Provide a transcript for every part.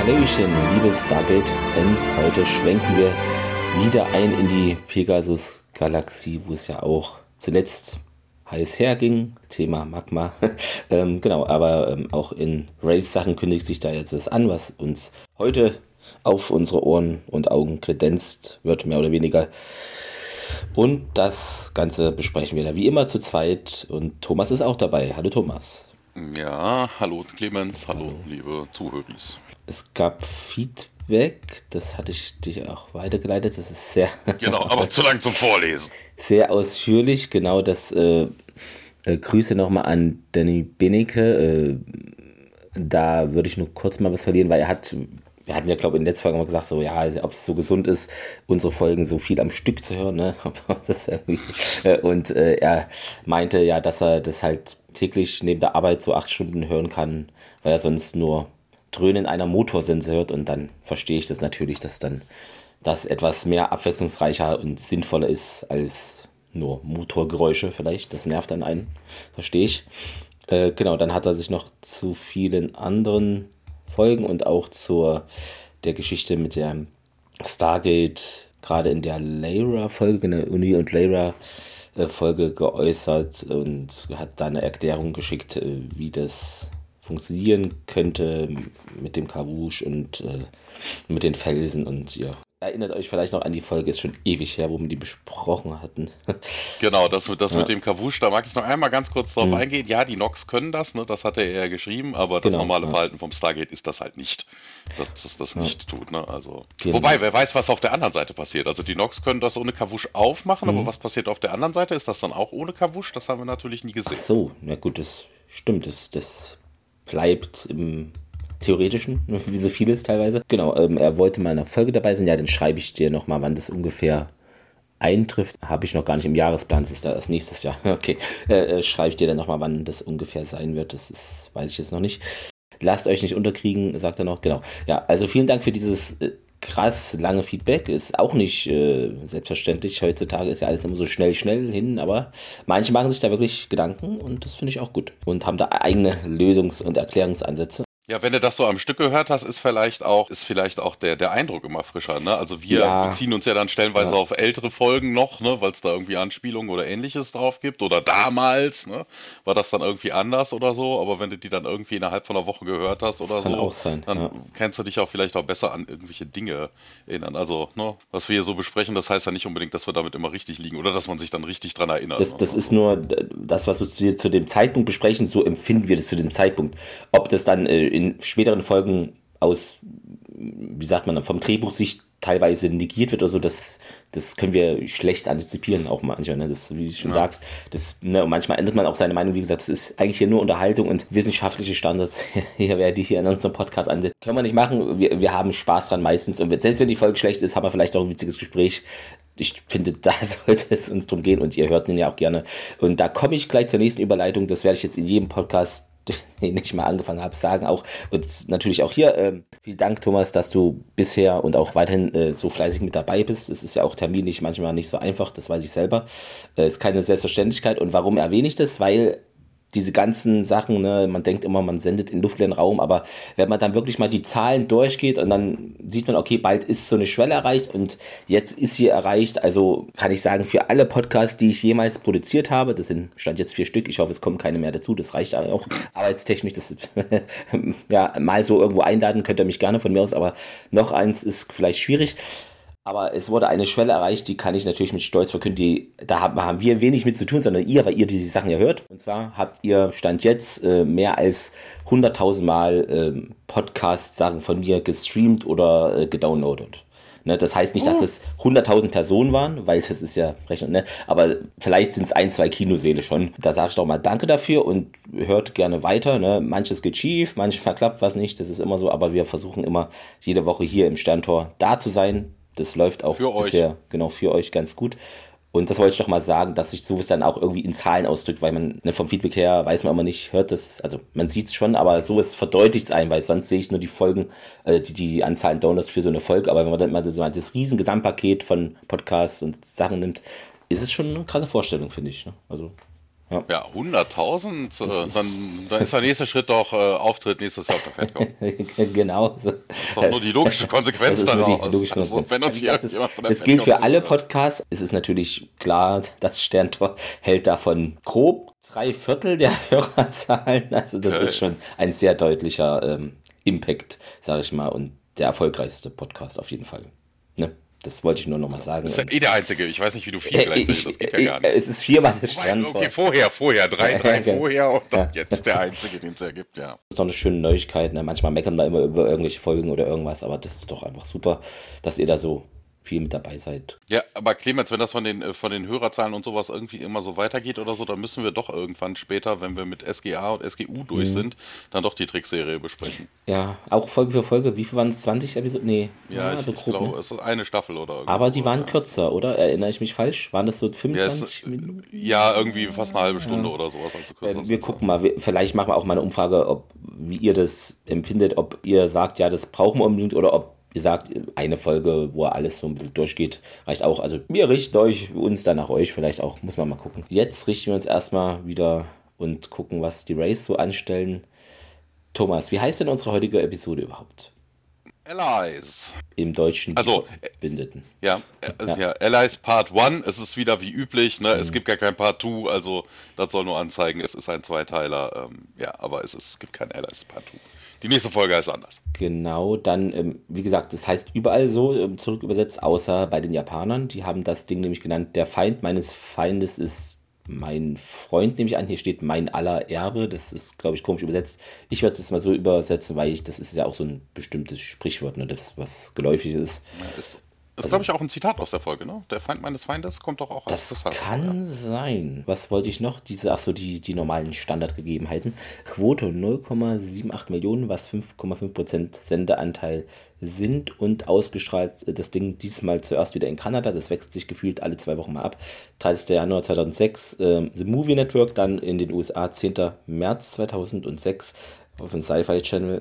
Hallöchen, liebe Stargate-Fans. Heute schwenken wir wieder ein in die Pegasus-Galaxie, wo es ja auch zuletzt heiß herging. Thema Magma. Genau, aber auch in Race-Sachen kündigt sich da jetzt was an, was uns heute auf unsere Ohren und Augen kredenzt wird, mehr oder weniger. Und das Ganze besprechen wir da wie immer zu zweit. Und Thomas ist auch dabei. Hallo Thomas. Ja, hallo Clemens, hallo liebe Zuhörer. Es gab Feedback, das hatte ich dir auch weitergeleitet. Das ist sehr, Genau, aber zu lang zum Vorlesen. sehr ausführlich. Genau, das Grüße nochmal an Danny Benecke. Da würde ich nur kurz mal was verlieren, weil wir hatten ja, glaube ich, in der letzten Folge mal gesagt, so, ja, ob es so gesund ist, unsere Folgen so viel am Stück zu hören, ne? Und er meinte ja, dass er das halt täglich neben der Arbeit so 8 Stunden hören kann, weil er sonst nur Dröhnen einer Motorsense hört, und dann verstehe ich das natürlich, dass dann das etwas mehr abwechslungsreicher und sinnvoller ist als nur Motorgeräusche vielleicht. Das nervt dann einen, verstehe ich. Genau, dann hat er sich noch zu vielen anderen Folgen und auch der Geschichte mit der Stargate, gerade in der Lyra-Folge, in der Uni und Lyra-Folge geäußert und hat da eine Erklärung geschickt, wie das funktionieren könnte mit dem Kawush und mit den Felsen. Und ihr erinnert euch vielleicht noch an die Folge, ist schon ewig her, wo wir die besprochen hatten. Genau, das mit dem Kawusch, da mag ich noch einmal ganz kurz drauf eingehen. Ja, die Nox können das, ne, das hat er ja geschrieben, aber das normale Verhalten vom Stargate ist das halt nicht, dass es das nicht tut. Ne? Also, wobei, wer weiß, was auf der anderen Seite passiert. Also die Nox können das ohne Kawusch aufmachen, aber was passiert auf der anderen Seite? Ist das dann auch ohne Kawusch? Das haben wir natürlich nie gesehen. Ach so, na gut, das stimmt, das bleibt im Theoretischen, wie so vieles teilweise. Genau, er wollte mal in einer Folge dabei sein. Ja, dann schreibe ich dir nochmal, wann das ungefähr eintrifft. Habe ich noch gar nicht im Jahresplan, das ist da das nächstes Jahr. Okay, schreibe ich dir dann nochmal, wann das ungefähr sein wird. Weiß ich jetzt noch nicht. Lasst euch nicht unterkriegen, sagt er noch. Genau. Ja, also vielen Dank für dieses krass lange Feedback. Ist auch nicht selbstverständlich. Heutzutage ist ja alles immer so schnell hin, aber manche machen sich da wirklich Gedanken und das finde ich auch gut. Und haben da eigene Lösungs- und Erklärungsansätze. Ja, wenn du das so am Stück gehört hast, ist vielleicht auch der Eindruck immer frischer, ne? Also wir beziehen uns ja dann stellenweise auf ältere Folgen noch, ne, weil es da irgendwie Anspielungen oder Ähnliches drauf gibt. Oder damals, ne, war das dann irgendwie anders oder so. Aber wenn du die dann irgendwie innerhalb von einer Woche gehört hast oder Das kann so, auch sein, dann kannst du dich auch vielleicht auch besser an irgendwelche Dinge erinnern. Also, ne, was wir hier so besprechen, das heißt ja nicht unbedingt, dass wir damit immer richtig liegen oder dass man sich dann richtig dran erinnert. Das ist nur das, was wir zu dem Zeitpunkt besprechen, so empfinden wir das zu dem Zeitpunkt. Ob das dann in späteren Folgen wie sagt man, vom Drehbuchsicht teilweise negiert wird oder so, das können wir schlecht antizipieren, auch manchmal, ne? Das, wie du schon sagst, ne, und manchmal ändert man auch seine Meinung, wie gesagt, das ist eigentlich hier nur Unterhaltung und wissenschaftliche Standards, wer die hier in unserem Podcast ansetzt, können wir nicht machen, wir haben Spaß dran meistens, und selbst wenn die Folge schlecht ist, haben wir vielleicht auch ein witziges Gespräch. Ich finde, da sollte es uns drum gehen, und ihr hört ihn ja auch gerne. Und da komme ich gleich zur nächsten Überleitung, das werde ich jetzt in jedem Podcast, den ich mal angefangen habe, sagen auch. Und natürlich auch hier, vielen Dank, Thomas, dass du bisher und auch weiterhin so fleißig mit dabei bist. Es ist ja auch terminlich manchmal nicht so einfach, das weiß ich selber. Ist keine Selbstverständlichkeit. Und warum erwähne ich das? Weil diese ganzen Sachen, ne, man denkt immer, man sendet in luftleeren Raum, aber wenn man dann wirklich mal die Zahlen durchgeht und dann sieht man, okay, bald ist so eine Schwelle erreicht und jetzt ist sie erreicht, also kann ich sagen, für alle Podcasts, die ich jemals produziert habe, das sind Stand jetzt 4 Stück, ich hoffe, es kommen keine mehr dazu, das reicht auch arbeitstechnisch, das ja, mal so irgendwo einladen, könnt ihr mich gerne von mir aus, aber noch eins ist vielleicht schwierig. Aber es wurde eine Schwelle erreicht, die kann ich natürlich mit Stolz verkünden. Da haben wir wenig mit zu tun, sondern ihr, weil ihr diese Sachen ja hört. Und zwar habt ihr Stand jetzt mehr als 100.000 Mal Podcast-Sachen von mir gestreamt oder gedownloadet. Ne, das heißt nicht, dass das 100.000 Personen waren, weil das ist ja Rechnung, ne? Aber vielleicht sind es 1, 2 Kinosäle schon. Da sage ich doch mal Danke dafür und hört gerne weiter. Ne? Manches geht schief, manchmal klappt was nicht, das ist immer so. Aber wir versuchen immer jede Woche hier im Sterntor da zu sein. Das läuft auch bisher genau für euch ganz gut. Und das wollte ich doch mal sagen, dass sich sowas dann auch irgendwie in Zahlen ausdrückt, weil man, ne, vom Feedback her weiß man immer nicht, hört das, also man sieht es schon, aber sowas verdeutlicht es ein, weil sonst sehe ich nur die Folgen, die Anzahl an Downloads für so eine Folge, aber wenn man dann mal das riesen Gesamtpaket von Podcasts und Sachen nimmt, ist es schon eine krasse Vorstellung, finde ich. Ne? Also Ja, Ja, 100.000, dann ist der nächste Schritt doch Auftritt nächstes Jahr auf der FedCon. genau. So. Das ist doch nur die logische Das Konsequenz ist nur die daraus. logische Also, Konsequenz. wenn uns Wie hier gesagt, jemand von der das gilt für FedCon alle zuhört. Podcasts. Es ist natürlich klar, das Sterntor hält davon grob 3/4 der Hörerzahlen. Also das ist schon ein sehr deutlicher Impact, sage ich mal, und der erfolgreichste Podcast auf jeden Fall. Ne? Das wollte ich nur nochmal sagen. Das ist ja der einzige. Ich weiß nicht, wie du viel gleichzeitig, das geht ja gar nicht. Es ist 4-mal das Wobei, Sterntor. okay, vorher, drei Okay. vorher und dann jetzt der einzige, den es ergibt, ja. Das ist doch eine schöne Neuigkeit. Ne? Manchmal meckern wir immer über irgendwelche Folgen oder irgendwas, aber das ist doch einfach super, dass ihr da so viel mit dabei seid. Ja, aber Clemens, wenn das von den Hörerzahlen und sowas irgendwie immer so weitergeht oder so, dann müssen wir doch irgendwann später, wenn wir mit SGA und SGU durch sind, dann doch die Trickserie besprechen. Ja, auch Folge für Folge. Wie viel waren es? 20 Episoden? Nee. Ja, also ich grob, glaube, ne? es ist eine Staffel oder irgendwas. Aber die waren ja. kürzer, oder? Erinnere ich mich falsch? Waren das so 25 Minuten? Ja, irgendwie fast eine halbe Stunde oder sowas. Also kürzer Wir gucken mal, vielleicht machen wir auch mal eine Umfrage, wie ihr das empfindet, ob ihr sagt, ja, das brauchen wir unbedingt, oder ob ihr sagt, eine Folge, wo alles so ein bisschen durchgeht, reicht auch. Also wir richten uns dann nach euch, vielleicht auch, muss man mal gucken. Jetzt richten wir uns erstmal wieder und gucken, was die Rays so anstellen. Thomas, wie heißt denn unsere heutige Episode überhaupt? Allies. Im Deutschen die Also, Verbündeten. Ja, Allies Part 1, es ist wieder wie üblich, ne? Es gibt gar kein Part 2, also das soll nur anzeigen, es ist ein Zweiteiler, aber es gibt kein Allies Part 2. Die nächste Folge ist anders. Genau, dann, wie gesagt, das heißt überall so, zurück übersetzt, außer bei den Japanern. Die haben das Ding nämlich genannt, der Feind meines Feindes ist mein Freund, nehme ich an. Hier steht mein aller Erbe. Das ist, glaube ich, komisch übersetzt. Ich werde es jetzt mal so übersetzen, weil das ist ja auch so ein bestimmtes Sprichwort, ne, das was geläufig ist. Das ist, glaube ich, auch ein Zitat aus der Folge, ne? Der Feind meines Feindes kommt doch auch aus Das kann sein. Was wollte ich noch? Die normalen Standardgegebenheiten. Quote 0,78 Millionen, was 5,5% Sendeanteil sind, und ausgestrahlt das Ding diesmal zuerst wieder in Kanada. Das wechselt sich gefühlt alle 2 Wochen mal ab. 30. Januar 2006 The Movie Network, dann in den USA 10. März 2006 auf dem Sci-Fi Channel,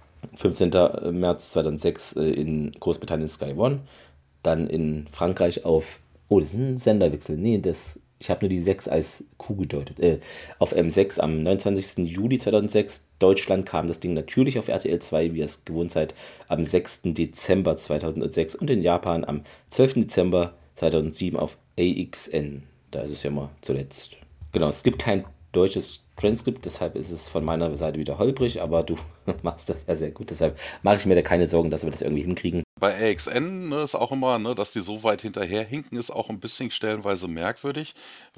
15. März 2006 in Großbritannien Sky One. Dann in Frankreich auf, das ist ein Senderwechsel, ich habe nur die 6 als Q gedeutet, auf M6 am 29. Juli 2006. Deutschland kam das Ding natürlich auf RTL 2, wie ihr es gewohnt seid, am 6. Dezember 2006 und in Japan am 12. Dezember 2007 auf AXN. Da ist es ja mal zuletzt. Genau, es gibt kein deutsches Transkript, deshalb ist es von meiner Seite wieder holprig, aber du machst das ja sehr gut, deshalb mache ich mir da keine Sorgen, dass wir das irgendwie hinkriegen. Bei AXN, ne, ist auch immer, ne, dass die so weit hinterherhinken, ist auch ein bisschen stellenweise merkwürdig,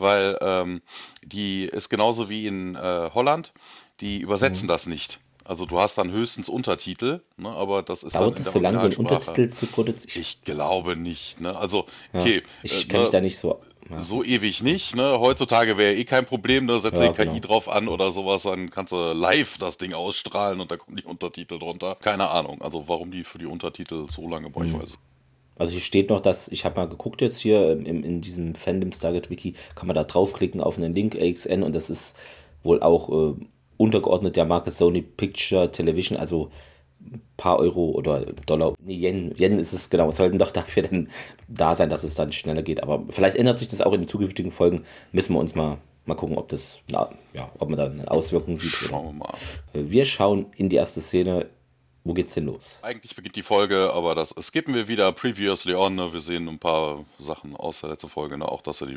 weil die ist genauso wie in Holland, die übersetzen das nicht. Also du hast dann höchstens Untertitel, ne, aber das ist Dauert dann in es der so lange, so einen Originalsprache. Untertitel zu produzieren? Ich glaube nicht, ne? Also, okay, Ich kenne mich da nicht so. so ewig nicht, ne? Heutzutage wäre eh kein Problem, ne? Setze die KI genau. drauf an oder sowas, dann kannst du live das Ding ausstrahlen und da kommen die Untertitel drunter. Keine Ahnung, also warum die für die Untertitel so lange brauchen, ich weiß es. Also hier steht noch, dass, ich habe mal geguckt jetzt hier in diesem Fandom Stargate Wiki, kann man da draufklicken auf einen Link AXN, und das ist wohl auch untergeordnet der Marke Sony Picture Television, also ein paar Euro oder Dollar, nee, Yen ist es, genau, sollten doch dafür dann da sein, dass es dann schneller geht. Aber vielleicht ändert sich das auch in den zukünftigen Folgen. Müssen wir uns mal gucken, ob das, ob man da eine Auswirkung sieht. Schauen wir mal. Wir schauen in die erste Szene. Wo geht's denn los? Eigentlich beginnt die Folge, aber das skippen wir wieder previously on. Ne? Wir sehen ein paar Sachen aus der letzten Folge, ne? Auch dass sie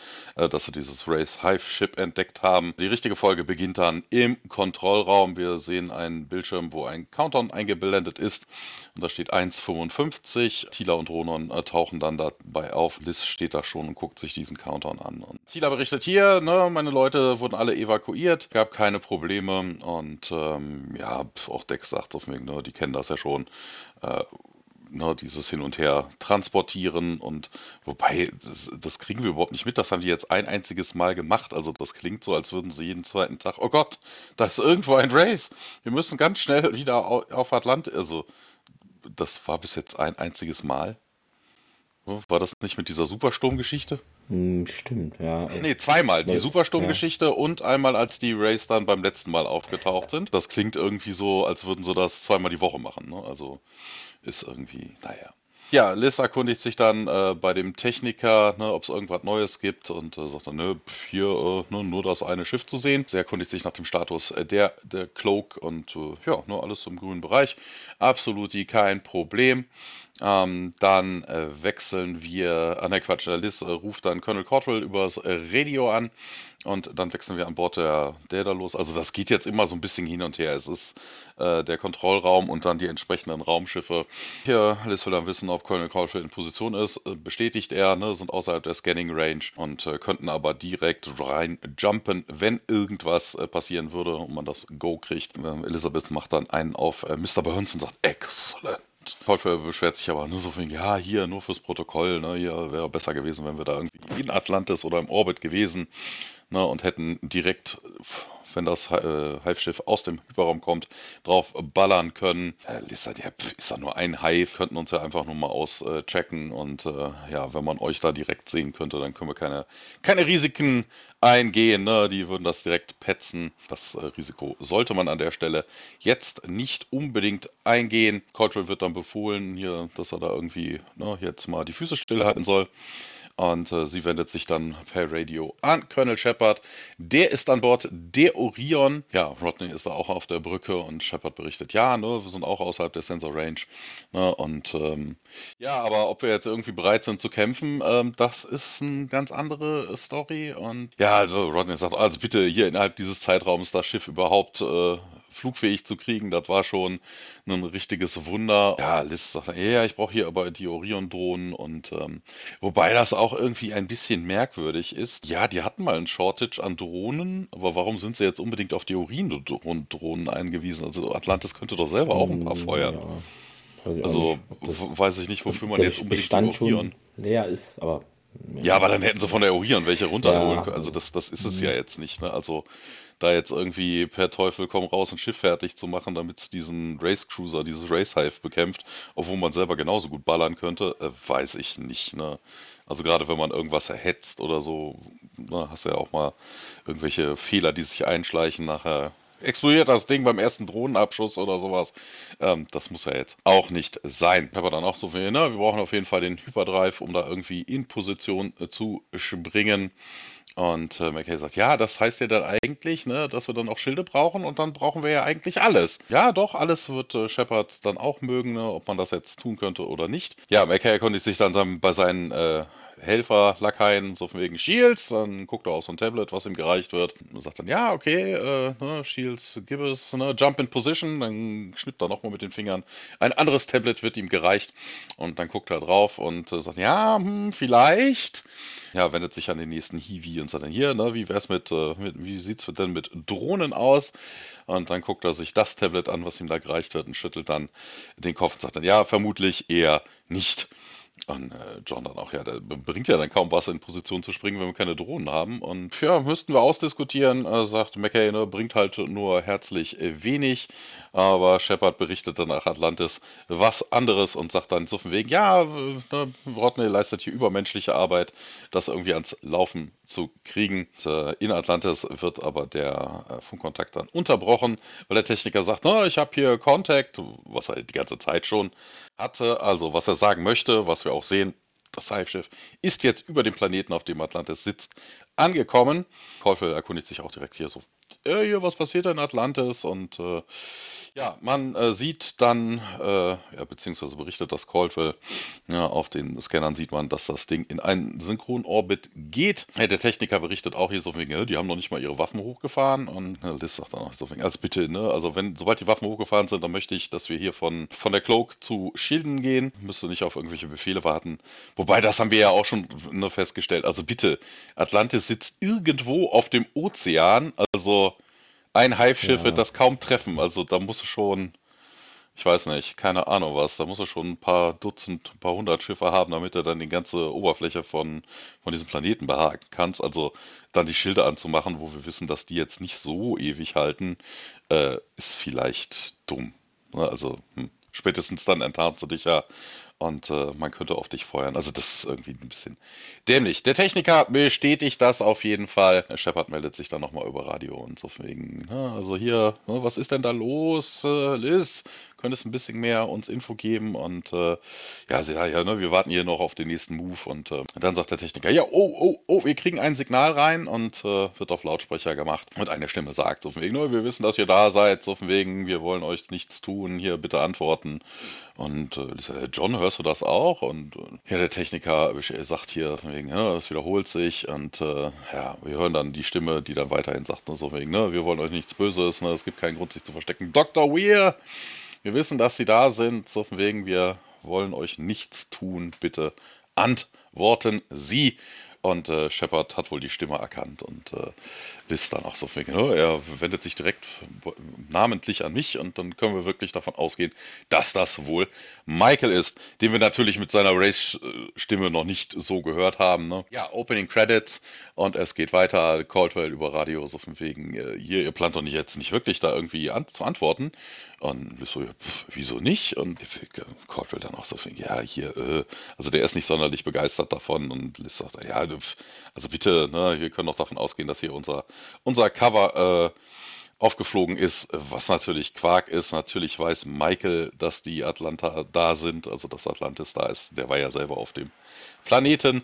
dieses Race Hive Ship entdeckt haben. Die richtige Folge beginnt dann im Kontrollraum. Wir sehen einen Bildschirm, wo ein Countdown eingeblendet ist. Und da steht 1:55. Tila und Ronon tauchen dann dabei auf. Liz steht da schon und guckt sich diesen Countdown an. Und Tila berichtet hier, ne, meine Leute wurden alle evakuiert, gab keine Probleme. Und auch Dex sagt auf mich, ne, die kennen das ja schon. Dieses Hin und Her transportieren, und wobei, das kriegen wir überhaupt nicht mit, das haben die jetzt ein einziges Mal gemacht, also das klingt so, als würden sie jeden zweiten Tag, oh Gott, da ist irgendwo ein Race, wir müssen ganz schnell wieder auf Atlantis, also das war bis jetzt ein einziges Mal. War das nicht mit dieser Supersturmgeschichte? Stimmt, ja. Nee, zweimal. Die Supersturmgeschichte und einmal, als die Rays dann beim letzten Mal aufgetaucht sind. Das klingt irgendwie so, als würden sie das zweimal die Woche machen. Ne? Also ist irgendwie, naja. Ja, Liz erkundigt sich dann bei dem Techniker, ne, ob es irgendwas Neues gibt und sagt dann, ne, hier nur das eine Schiff zu sehen. Sie erkundigt sich nach dem Status der Cloak und ja, nur alles im grünen Bereich. Absolut kein Problem. Dann wechseln wir, ne Quatsch, Liz ruft dann Colonel Cottrell übers Radio an und dann wechseln wir an Bord der da los. Also das geht jetzt immer so ein bisschen hin und her. Es ist der Kontrollraum und dann die entsprechenden Raumschiffe. Hier, Liz will dann wissen, ob Colonel Cottrell in Position ist. Bestätigt er, ne, sind außerhalb der Scanning Range und könnten aber direkt rein jumpen, wenn irgendwas passieren würde und man das Go kriegt. Elizabeth macht dann einen auf Mr. Burns und sagt, excellent. Teufel beschwert sich aber nur so von, ja, hier nur fürs Protokoll, ne, hier wäre besser gewesen, wenn wir da irgendwie in Atlantis oder im Orbit gewesen, ne, und hätten direkt, wenn das Hive-Schiff aus dem Hyperraum kommt, drauf ballern können. Lisa, ja, ist ja nur ein Hive, könnten uns ja einfach nur mal auschecken und ja, wenn man euch da direkt sehen könnte, dann können wir keine Risiken eingehen, ne? Die würden das direkt petzen. Das Risiko sollte man an der Stelle jetzt nicht unbedingt eingehen. Cottrell wird dann befohlen, hier, dass er da irgendwie jetzt mal die Füße stillhalten soll. Und sie wendet sich dann per Radio an Colonel Shepard. Der ist an Bord der Orion. Ja, Rodney ist da auch auf der Brücke und Shepard berichtet, ja, ne, wir sind auch außerhalb der Sensor Range. Ne, und ja, aber ob wir jetzt irgendwie bereit sind zu kämpfen, das ist eine ganz andere Story. Und ja, also Rodney sagt, also bitte hier innerhalb dieses Zeitraums das Schiff überhaupt flugfähig zu kriegen, das war schon ein richtiges Wunder. Ja, Liz sagt, ja, ich brauche hier aber die Orion-Drohnen und wobei das auch irgendwie ein bisschen merkwürdig ist. Ja, die hatten mal einen Shortage an Drohnen, aber warum sind sie jetzt unbedingt auf die Orion-Drohnen eingewiesen? Also Atlantis könnte doch selber auch ein paar feuern. Ja, weiß ich auch Also nicht, ob das, weiß ich nicht, wofür man der jetzt unbedingt die Bestand schon Orion. leer ist, aber Ja, aber ja, dann hätten sie von der Orion welche runterholen ja, können. Also das ist es ja jetzt nicht, ne? Also da jetzt irgendwie per Teufel komm raus ein Schiff fertig zu machen, damit es diesen Race Cruiser, dieses Race Hive bekämpft, obwohl man selber genauso gut ballern könnte, weiß ich nicht, ne? Also gerade wenn man irgendwas erhetzt oder so, ne, hast du ja auch mal irgendwelche Fehler, die sich einschleichen, nachher explodiert das Ding beim ersten Drohnenabschuss oder sowas. Das muss ja jetzt auch nicht sein. Ich habe dann auch so viel, ne, wir brauchen auf jeden Fall den Hyperdrive, um da irgendwie in Position zu springen. Und McKay sagt, ja, das heißt ja dann eigentlich, ne, dass wir dann auch Schilde brauchen und dann brauchen wir ja eigentlich alles. Ja, doch, alles wird Shepard dann auch mögen, ne, ob man das jetzt tun könnte oder nicht. Ja, McKay erkundigt sich dann bei seinen Helfer-Lakaien, so von wegen Shields, dann guckt er auf so ein Tablet, was ihm gereicht wird und sagt dann, ja, okay, ne, Shields, gib es, ne, Jump in Position, dann schnippt er nochmal mit den Fingern. Ein anderes Tablet wird ihm gereicht und dann guckt er drauf und sagt, ja, vielleicht. Ja, wendet sich an den nächsten Hiwi und sagt dann hier, ne, wie wär's wie sieht's denn mit Drohnen aus? Und dann guckt er sich das Tablet an, was ihm da gereicht wird und schüttelt dann den Kopf und sagt dann, ja, vermutlich eher nicht. Und John dann auch, ja, der bringt ja dann kaum was in Position zu springen, wenn wir keine Drohnen haben. Und ja, müssten wir ausdiskutieren, sagt McKay, ne, bringt halt nur herzlich wenig. Aber Shepard berichtet dann nach Atlantis was anderes und sagt dann so von wegen, ja, ne, Rodney leistet hier übermenschliche Arbeit, das irgendwie ans Laufen zu kriegen. Und, in Atlantis wird aber der Funkkontakt dann unterbrochen, weil der Techniker sagt, na, ich habe hier Contact, was er die ganze Zeit schon hatte, also was er sagen möchte, was wir auch sehen, das Hive-Schiff ist jetzt über dem Planeten, auf dem Atlantis sitzt, angekommen. Teufel erkundigt sich auch direkt hier so, hier, was passiert in Atlantis? Und ja, man sieht dann, ja, beziehungsweise berichtet das Caldwell, ja, auf den Scannern sieht man, dass das Ding in einen Synchronorbit geht. Ja, der Techniker berichtet auch hier so wegen, ja, die haben noch nicht mal ihre Waffen hochgefahren und Liz sagt dann auch so wegen, also bitte, ne, also sobald die Waffen hochgefahren sind, dann möchte ich, dass wir hier von der Cloak zu Schilden gehen, müsste nicht auf irgendwelche Befehle warten. Wobei, das haben wir ja auch schon ne, festgestellt, also bitte, Atlantis sitzt irgendwo auf dem Ozean, also ein Hive-Schiff wird ja, das kaum treffen. Also da musst du schon, ich weiß nicht, keine Ahnung was, da musst du schon ein paar Dutzend, ein paar hundert Schiffe haben, damit du dann die ganze Oberfläche von diesem Planeten behaken kannst. Also dann die Schilde anzumachen, wo wir wissen, dass die jetzt nicht so ewig halten, ist vielleicht dumm. Ne? Also spätestens dann enttarnst du dich ja und man könnte auf dich feuern. Also das ist irgendwie ein bisschen dämlich. Der Techniker bestätigt das auf jeden Fall. Shepard meldet sich dann nochmal über Radio und so wegen, also hier, was ist denn da los, Liz? könntest ein bisschen mehr uns Info geben und ne, wir warten hier noch auf den nächsten Move und dann sagt der Techniker, ja, oh, wir kriegen ein Signal rein und wird auf Lautsprecher gemacht und eine Stimme sagt so von wegen, ne, wir wissen, dass ihr da seid, so von wegen, wir wollen euch nichts tun, hier bitte antworten. Und John, hörst du das auch? Und der Techniker sagt hier von wegen, ja, das wiederholt sich und wir hören dann die Stimme, die dann weiterhin sagt, ne, so von wegen, ne, wir wollen euch nichts Böses, ne, es gibt keinen Grund, sich zu verstecken. Dr. Weir, wir wissen, dass Sie da sind, so von wegen, wir wollen euch nichts tun, bitte antworten Sie. Und Shepard hat wohl die Stimme erkannt und Liz dann auch so von wegen, er wendet sich direkt namentlich an mich und dann können wir wirklich davon ausgehen, dass das wohl Michael ist, den wir natürlich mit seiner Race-Stimme noch nicht so gehört haben. Ne? Ja, Opening Credits und es geht weiter, Caldwell über Radio so von wegen, hier, ihr plant doch jetzt nicht wirklich da irgendwie zu antworten. Und Liz so, wieso nicht? Und Caldwell dann auch so von, ja, hier, also der ist nicht sonderlich begeistert davon und Liz sagt, ja, also bitte, ne, wir können doch davon ausgehen, dass hier unser Cover aufgeflogen ist, was natürlich Quark ist. Natürlich weiß Michael, dass die Atlanta da sind, also dass Atlantis da ist. Der war ja selber auf dem Planeten.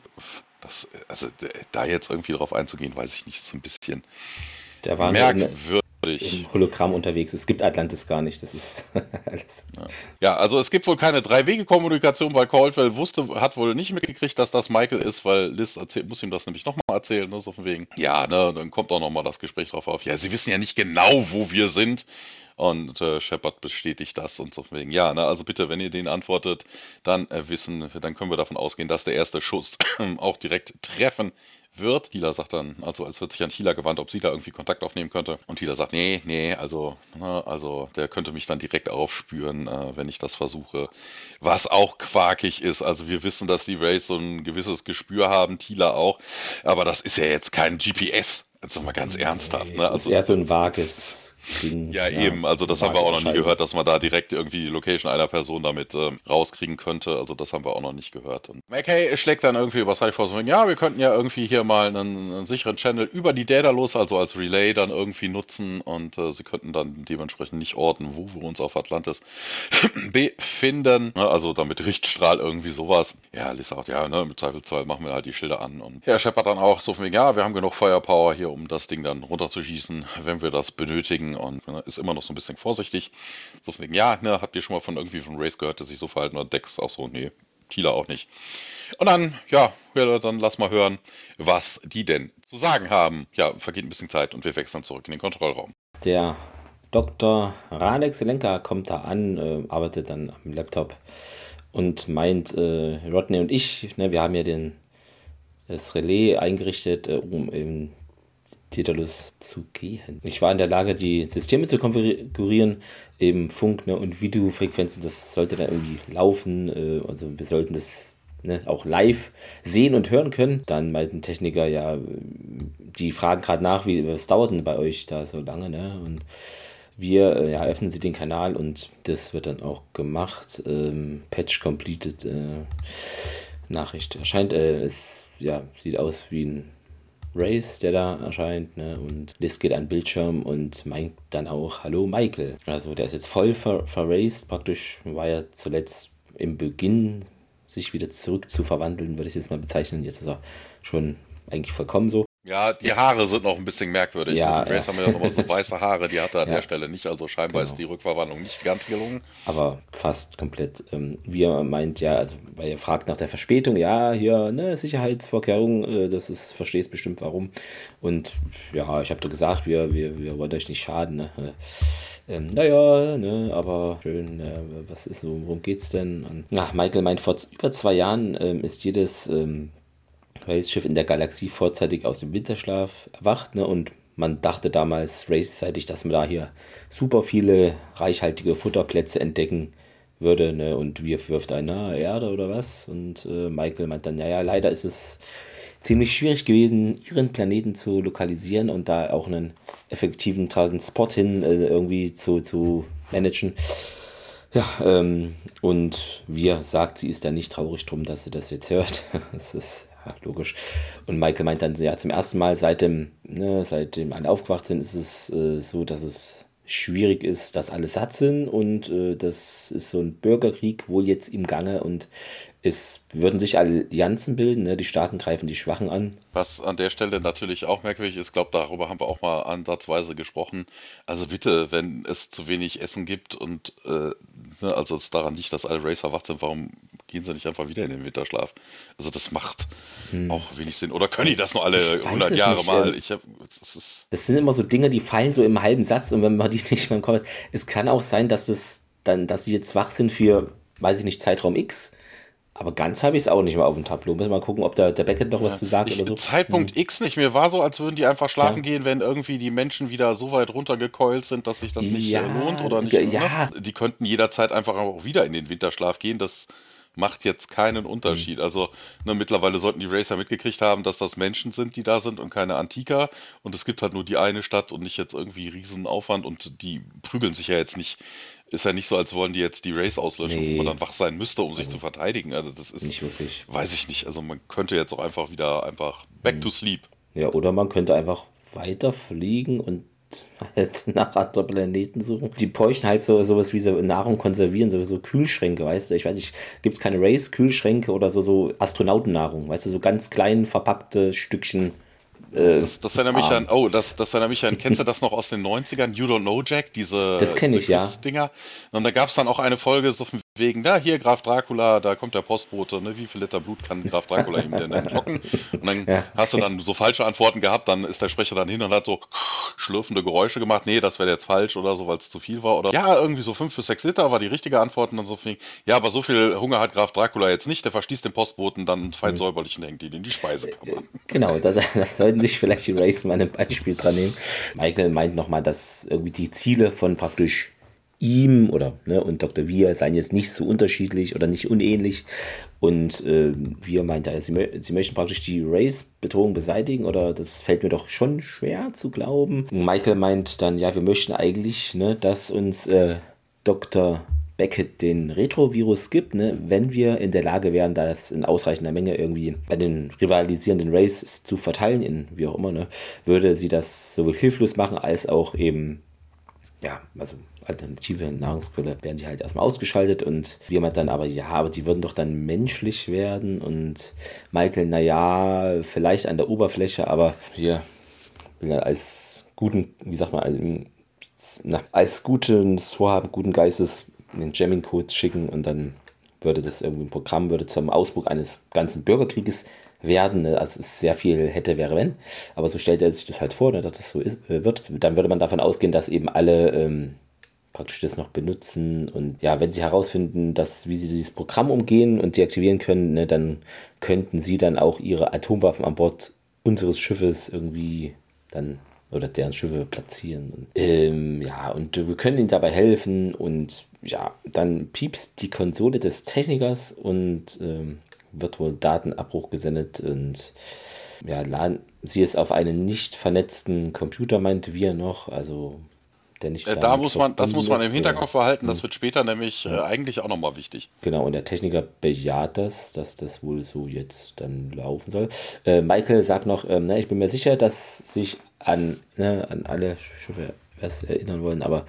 Da jetzt irgendwie drauf einzugehen, weiß ich nicht, so ein bisschen merkwürdig. Im Hologramm unterwegs. Es gibt Atlantis gar nicht. Das ist alles. Ja, also es gibt wohl keine 3-Wege-Kommunikation, weil Caldwell hat wohl nicht mitgekriegt, dass das Michael ist, weil Liz muss ihm das nämlich nochmal erzählen, ne, so von wegen. Ja, ne, dann kommt auch nochmal das Gespräch drauf auf. Ja, sie wissen ja nicht genau, wo wir sind. Und Shepard bestätigt das und so von wegen. Ja, ne, also bitte, wenn ihr den antwortet, dann dann können wir davon ausgehen, dass der erste Schuss auch direkt treffen wird. Hila sagt dann, also es wird sich an Hila gewandt, ob sie da irgendwie Kontakt aufnehmen könnte. Und Hila sagt, nee, also der könnte mich dann direkt aufspüren, wenn ich das versuche. Was auch quakig ist. Also wir wissen, dass die Rays so ein gewisses Gespür haben, Hila auch. Aber das ist ja jetzt kein GPS. Jetzt mal ganz ernsthaft. Ne? Das ist eher so ein vages Ding. Ja, eben. Also das haben wir auch noch nie gehört, dass man da direkt irgendwie die Location einer Person damit rauskriegen könnte. Also das haben wir auch noch nicht gehört. Und McKay schlägt dann irgendwie übers Radio vor, so, ja, wir könnten ja irgendwie hier mal einen sicheren Channel über die Daedalus, also als Relay dann irgendwie nutzen und sie könnten dann dementsprechend nicht orten, wo wir uns auf Atlantis befinden. Ne? Also damit Richtstrahl irgendwie sowas. Ja, Liz sagt, ja, ne, mit Zweifelsfall machen wir halt die Schilder an. Und Herr Shepard dann auch so von wegen, ja, wir haben genug Firepower hier, um das Ding dann runterzuschießen, wenn wir das benötigen. Und ist immer noch so ein bisschen vorsichtig. So von wegen, ja, ne, habt ihr schon mal von Race gehört, dass sich so verhalten? Oder Dex auch so, nee, Tila auch nicht. Und dann, ja, dann lass mal hören, was die denn zu sagen haben. Ja, vergeht ein bisschen Zeit und wir wechseln zurück in den Kontrollraum. Der Dr. Radek Selenka kommt da an, arbeitet dann am Laptop und meint, Rodney und ich, ne, wir haben ja das Relais eingerichtet, um im Daedalus zu gehen. Ich war in der Lage, die Systeme zu konfigurieren, eben Funk, ne, und Videofrequenzen, das sollte dann irgendwie laufen, also wir sollten das, ne, auch live sehen und hören können. Dann meinten Techniker, ja, die fragen gerade nach, was dauert denn bei euch da so lange, ne, und wir öffnen sie den Kanal und das wird dann auch gemacht. Patch completed, Nachricht erscheint, es sieht aus wie ein Race, der da erscheint, ne? Und Liz geht an den Bildschirm und meint dann auch, hallo Michael. Also der ist jetzt voll verraced, praktisch war ja zuletzt im Beginn, sich wieder zurück zu verwandeln, würde ich jetzt mal bezeichnen. Jetzt ist er schon eigentlich vollkommen so. Ja, die Haare sind noch ein bisschen merkwürdig. Ja, die Race haben ja nochmal so weiße Haare, die hat er an der Stelle nicht, also scheinbar ist die Rückverwandlung nicht ganz gelungen. Aber fast komplett. Wie er meint, ja, also weil er fragt nach der Verspätung, ja, hier, ne, Sicherheitsvorkehrung, das ist, verstehst bestimmt warum. Und ja, ich habe doch gesagt, wir wollen euch nicht schaden, ne. Naja, ne, aber schön, was ist so, worum geht's denn? Und, Michael meint, vor über 2 Jahren ist jedes Race-Schiff in der Galaxie vorzeitig aus dem Winterschlaf erwacht, ne, und man dachte damals raceseitig, dass man da hier super viele reichhaltige Futterplätze entdecken würde, ne, und wir wirft ein, Erde oder was? Und Michael meint dann, ja, leider ist es ziemlich schwierig gewesen, ihren Planeten zu lokalisieren und da auch einen effektiven Transport hin irgendwie zu managen. Ja, und wir sagt, sie ist da nicht traurig drum, dass sie das jetzt hört. Das ist logisch. Und Michael meint dann, ja, zum ersten Mal seitdem alle aufgewacht sind, ist es so, dass es schwierig ist, dass alle satt sind und das ist so ein Bürgerkrieg wohl jetzt im Gange und es würden sich Allianzen bilden, ne? Die Starken greifen die Schwachen an. Was an der Stelle natürlich auch merkwürdig ist, glaube, darüber haben wir auch mal ansatzweise gesprochen. Also bitte, wenn es zu wenig Essen gibt und ne, also es daran liegt, dass alle Racer wach sind, warum gehen sie nicht einfach wieder in den Winterschlaf? Also das macht auch wenig Sinn. Oder können die das nur alle Ich weiß 100 es Jahre nicht, mal? Das sind immer so Dinge, die fallen so im halben Satz und wenn man die nicht mal kommt. Es kann auch sein, dass dass sie jetzt wach sind für, weiß ich nicht, Zeitraum X. Aber ganz habe ich es auch nicht mal auf dem Tableau. Müssen wir mal gucken, ob der Beckett noch was zu sagt oder so. Zeitpunkt X nicht. Mir war so, als würden die einfach schlafen Ja. gehen, wenn irgendwie die Menschen wieder so weit runtergekeult sind, dass sich das nicht Ja, lohnt oder nicht. ja. Ne? Die könnten jederzeit einfach auch wieder in den Winterschlaf gehen. Das macht jetzt keinen Unterschied. Also ne, mittlerweile sollten die Racer mitgekriegt haben, dass das Menschen sind, die da sind und keine Antiker. Und es gibt halt nur die eine Stadt und nicht jetzt irgendwie Riesenaufwand. Und die prügeln sich ja jetzt nicht. Ist ja nicht so, als wollen die jetzt die Race auslöschen, wo man Nee, dann wach sein müsste, um sich zu verteidigen. Also das ist, nicht wirklich. weiß ich nicht. Also man könnte jetzt auch einfach wieder back to sleep. Ja, oder man könnte einfach weiterfliegen und halt nach anderen Planeten suchen. Die bräuchten halt sowas wie so Nahrung konservieren, so Kühlschränke, weißt du? Ich weiß nicht, gibt es keine Race-Kühlschränke oder so Astronautennahrung, weißt du, so ganz klein verpackte Stückchen. Das erinnert mich an, das erinnert mich an, kennst du das noch aus den 90ern? You Don't Know Jack, Das kenne ich, ja. Dinger. Und da gab es dann auch eine Folge, so von wegen, da hier Graf Dracula, da kommt der Postbote, ne, wie viel Liter Blut kann Graf Dracula ihm denn entlocken? Und dann hast du dann so falsche Antworten gehabt, dann ist der Sprecher dann hin und hat so schlürfende Geräusche gemacht, nee, das wäre jetzt falsch oder so, weil es zu viel war. Oder ja, irgendwie so 5 bis 6 Liter war die richtige Antwort und dann so viel, ja, aber so viel Hunger hat Graf Dracula jetzt nicht, der verschließt den Postboten dann fein säuberlich und hängt ihn in die Speisekammer. Genau, das sollten sich vielleicht die Race mal ein Beispiel dran nehmen. Michael meint nochmal, dass irgendwie die Ziele von praktisch ihm und Dr. Wir seien jetzt nicht so unterschiedlich oder nicht unähnlich. Und wir meinte, sie möchten praktisch die Race-Bedrohung beseitigen oder das fällt mir doch schon schwer zu glauben. Michael meint dann, ja, wir möchten eigentlich, dass uns Dr. Beckett den Retrovirus gibt, wenn wir in der Lage wären, das in ausreichender Menge irgendwie bei den rivalisierenden Races zu verteilen, in wie auch immer, würde sie das sowohl hilflos machen, als auch eben, ja, also alternative Nahrungsquelle werden sie halt erstmal ausgeschaltet und wir meinen dann aber, ja, aber die würden doch dann menschlich werden und Michael, naja, vielleicht an der Oberfläche, aber hier als guten, wie sagt man, als gutes Vorhaben, guten Geistes den Jamming-Code schicken und dann würde das irgendwie ein Programm, würde zum Ausbruch eines ganzen Bürgerkrieges werden. Also es ist sehr viel hätte, wäre, wenn. Aber so stellt er sich das halt vor, dass das so wird. Dann würde man davon ausgehen, dass eben alle praktisch das noch benutzen und ja, wenn sie herausfinden, wie sie dieses Programm umgehen und deaktivieren können, dann könnten sie dann auch ihre Atomwaffen an Bord unseres Schiffes irgendwie dann oder deren Schiffe platzieren. Ja, und wir können ihnen dabei helfen und ja, dann piepst die Konsole des Technikers und wird wohl Datenabbruch gesendet und ja, laden sie es auf einen nicht vernetzten Computer, meinte wir noch, also der nicht das muss man im Hinterkopf behalten, das wird später nämlich eigentlich auch nochmal wichtig. Genau, und der Techniker bejaht das, dass das wohl so jetzt dann laufen soll. Michael sagt noch, ich bin mir sicher, dass sich an alle Schiffe erinnern wollen, aber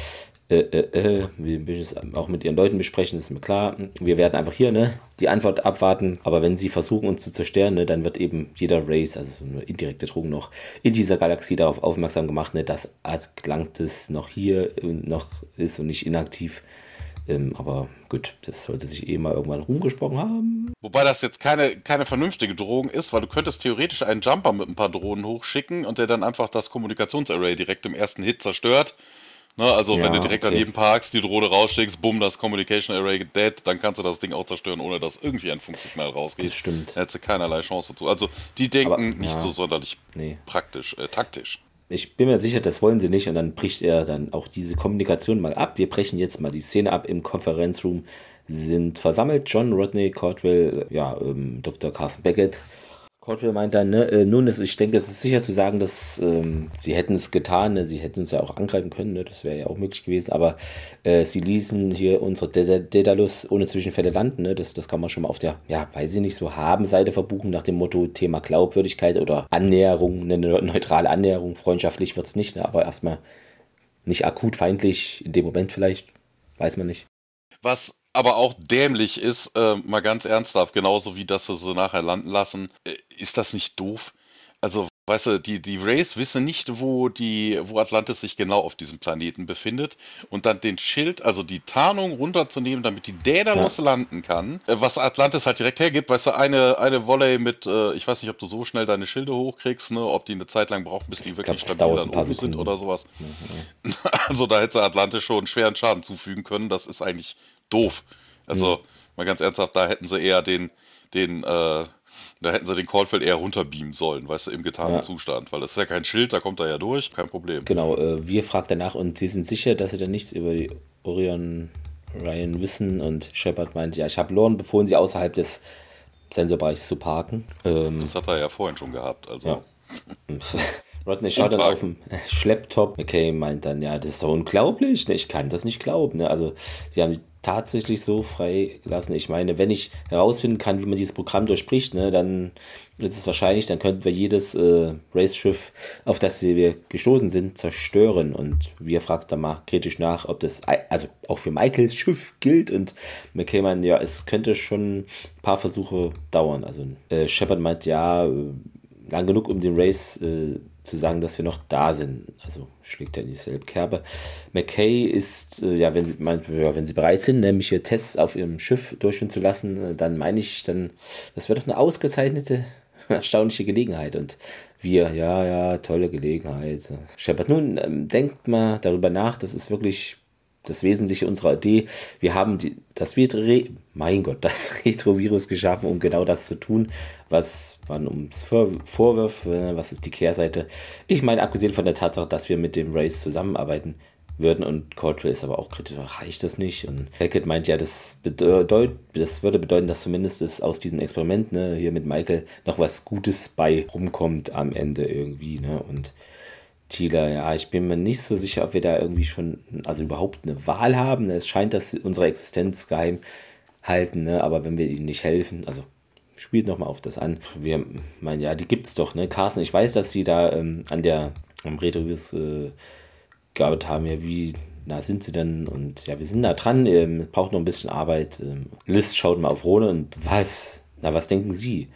wir müssen es auch mit ihren Leuten besprechen, das ist mir klar. Wir werden einfach hier die Antwort abwarten, aber wenn sie versuchen, uns zu zerstören, dann wird eben jeder Race, also so eine indirekte Drohung noch, in dieser Galaxie darauf aufmerksam gemacht, dass Atlantis noch hier noch ist und nicht inaktiv. Aber gut, das sollte sich mal irgendwann rumgesprochen haben. Wobei das jetzt keine vernünftige Drohung ist, weil du könntest theoretisch einen Jumper mit ein paar Drohnen hochschicken und der dann einfach das Kommunikationsarray direkt im ersten Hit zerstört. Ne, also wenn du direkt daneben parkst, die Drohne rausschickst, bumm, das Communication Array dead, dann kannst du das Ding auch zerstören, ohne dass irgendwie ein Funksignal rausgeht. Das stimmt. Da hättest du keinerlei Chance dazu. Also die denken nicht so sonderlich taktisch. Ich bin mir sicher, das wollen sie nicht und dann bricht er dann auch diese Kommunikation mal ab. Wir brechen jetzt mal die Szene ab im Konferenzroom. Sind versammelt John, Rodney, Cordwell, Dr. Carson Beckett. Cordwell meint dann, ich denke, es ist sicher zu sagen, dass sie hätten es getan, sie hätten uns ja auch angreifen können, das wäre ja auch möglich gewesen, aber sie ließen hier unsere Daedalus ohne Zwischenfälle landen, das kann man schon mal auf der, weiß ich nicht, so Haben-Seite verbuchen, nach dem Motto Thema Glaubwürdigkeit oder Annäherung, eine neutrale Annäherung, freundschaftlich wird es nicht, aber erstmal nicht akut feindlich in dem Moment vielleicht, weiß man nicht. Was aber auch dämlich ist, mal ganz ernsthaft, genauso wie dass sie nachher landen lassen, ist das nicht doof? Also, weißt du, die Rays wissen nicht, wo Atlantis sich genau auf diesem Planeten befindet und dann den Schild, also die Tarnung runterzunehmen, damit die däderlos landen kann, was Atlantis halt direkt hergibt, weißt du, eine Volley mit, ich weiß nicht, ob du so schnell deine Schilde hochkriegst, ne, ob die eine Zeit lang braucht, bis die wirklich stabil dann oben sind oder sowas. Mhm. Also da hätte Atlantis schon einen schweren Schaden zufügen können, das ist eigentlich doof. Also, mal ganz ernsthaft, da hätten sie eher da hätten sie den Caulfield eher runterbeamen sollen, weißt du, im getanen Zustand, weil das ist ja kein Schild, da kommt er ja durch, kein Problem. Genau, wir fragt danach und sie sind sicher, dass sie dann nichts über die Orion Ryan wissen und Shepard meint, ja, ich habe Lorne befohlen, sie außerhalb des Sensorbereichs zu parken. Das hat er ja vorhin schon gehabt, also. Ja. Rodney schaut dann auf dem Schlepptop. McKay meint dann, ja, das ist so unglaublich. Ich kann das nicht glauben. Also, sie haben sie tatsächlich so freigelassen. Ich meine, wenn ich herausfinden kann, wie man dieses Programm durchbricht, dann ist es wahrscheinlich, dann könnten wir jedes Race-Schiff, auf das wir gestoßen sind, zerstören. Und wir fragt dann mal kritisch nach, ob das also auch für Michaels Schiff gilt. Und McKay meint, ja, es könnte schon ein paar Versuche dauern. Also Shepard meint, ja, lang genug, um den Race zu sagen, dass wir noch da sind. Also schlägt er in dieselbe Kerbe. McKay ist, wenn sie bereit sind, nämlich hier Tests auf ihrem Schiff durchführen zu lassen, dann meine ich, das wäre doch eine ausgezeichnete, erstaunliche Gelegenheit. Und wir, ja, tolle Gelegenheit. Shepard, nun denkt mal darüber nach, das ist wirklich das Wesentliche unserer Idee. Wir haben das Retrovirus geschaffen, um genau das zu tun, was man uns vorwirft, was ist die Kehrseite. Ich meine, abgesehen von der Tatsache, dass wir mit dem Race zusammenarbeiten würden und Caldwell ist aber auch kritisch, reicht das nicht? Und Hackett meint ja, das würde bedeuten, dass zumindest aus diesem Experiment, hier mit Michael, noch was Gutes bei rumkommt am Ende irgendwie, und Thieler, ja, ich bin mir nicht so sicher, ob wir da irgendwie schon, also überhaupt eine Wahl haben. Es scheint, dass sie unsere Existenz geheim halten, aber wenn wir ihnen nicht helfen, also spielt nochmal auf das an. Wir meinen, ja, die gibt's doch, Carsten, ich weiß, dass sie da am Retrovirus gearbeitet haben, ja, wie nah sind sie denn? Und ja, wir sind da dran, braucht noch ein bisschen Arbeit. Liz schaut mal auf Rone und was denken Sie?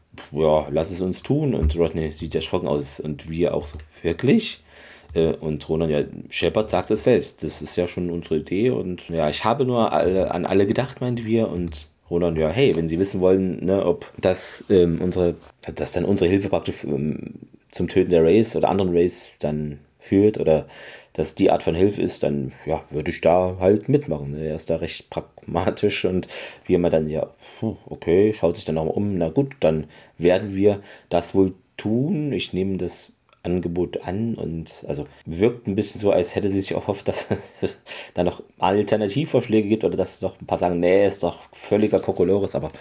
Ja, lass es uns tun. Und Rodney sieht erschrocken aus und wir auch so, wirklich? Und Ronan, ja, Shepard sagt es selbst, das ist ja schon unsere Idee und ja, ich habe nur an alle gedacht, meint wir und Ronan, ja, hey, wenn Sie wissen wollen, ob das dann unsere Hilfe praktisch zum Töten der Rays oder anderen Rays dann führt oder dass die Art von Hilfe ist, dann ja, würde ich da halt mitmachen. Er ist da recht pragmatisch und wie immer dann, ja, okay, schaut sich dann nochmal um, na gut, dann werden wir das wohl tun. Ich nehme das Angebot an und also wirkt ein bisschen so, als hätte sie sich auch erhofft, dass es da noch Alternativvorschläge gibt oder dass noch ein paar sagen, nee, ist doch völliger Kokolores, aber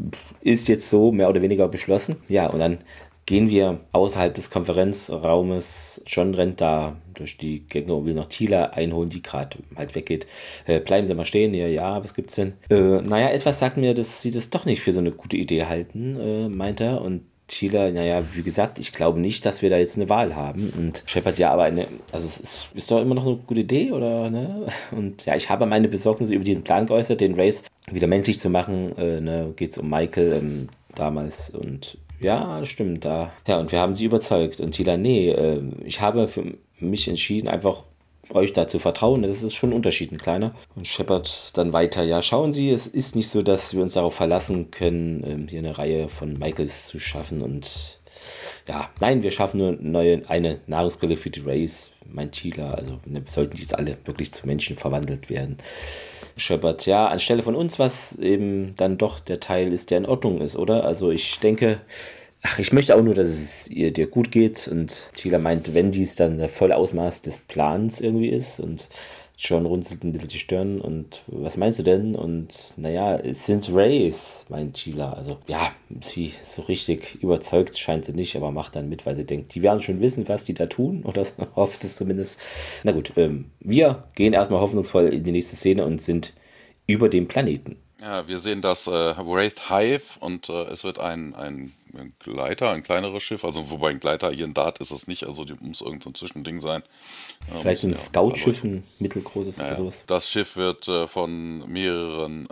ist jetzt so mehr oder weniger beschlossen. Ja, und dann gehen wir außerhalb des Konferenzraumes. John rennt da durch die Gänge und will noch Thieler einholen, die gerade halt weggeht. Bleiben Sie mal stehen. Ja, was gibt's denn? Etwas sagt mir, dass Sie das doch nicht für so eine gute Idee halten, meint er. Und Thieler, wie gesagt, ich glaube nicht, dass wir da jetzt eine Wahl haben. Und Shepard, ja, aber es ist doch immer noch eine gute Idee, oder? Ne? Und ja, ich habe meine Besorgnisse über diesen Plan geäußert, den Race wieder menschlich zu machen. Geht's um Michael damals und ja, das stimmt, da. Ja, und wir haben sie überzeugt. Und Thieler, nee, ich habe für mich entschieden, einfach euch da zu vertrauen. Das ist schon ein Unterschied, ein kleiner. Und Shepard dann weiter, ja, schauen Sie, es ist nicht so, dass wir uns darauf verlassen können, hier eine Reihe von Michaels zu schaffen. Und ja, nein, wir schaffen nur eine Nahrungsquelle für die Rays, meint Thieler. Also sollten die jetzt alle wirklich zu Menschen verwandelt werden. Shepard, ja, anstelle von uns, was eben dann doch der Teil ist, der in Ordnung ist, oder? Also ich denke, ich möchte auch nur, dass es dir gut geht und Thieler meint, wenn dies dann der volle Ausmaß des Plans irgendwie ist und John runzelt ein bisschen die Stirn und was meinst du denn? Und naja, es sind Rays, meint Thieler. Also ja, sie so richtig überzeugt scheint sie nicht, aber macht dann mit, weil sie denkt, die werden schon wissen, was die da tun oder hofft es zumindest. Na gut, wir gehen erstmal hoffnungsvoll in die nächste Szene und sind über dem Planeten. Ja, wir sehen das Wraith Hive und es wird ein Gleiter, ein kleineres Schiff, also wobei ein Gleiter hier ein Dart ist es nicht, also die muss irgend so ein Zwischending sein. Vielleicht so Müssen ein ja ein paar Scout-Schiff, Leute. ein mittelgroßes oder Naja, sowas. das Schiff wird von mehreren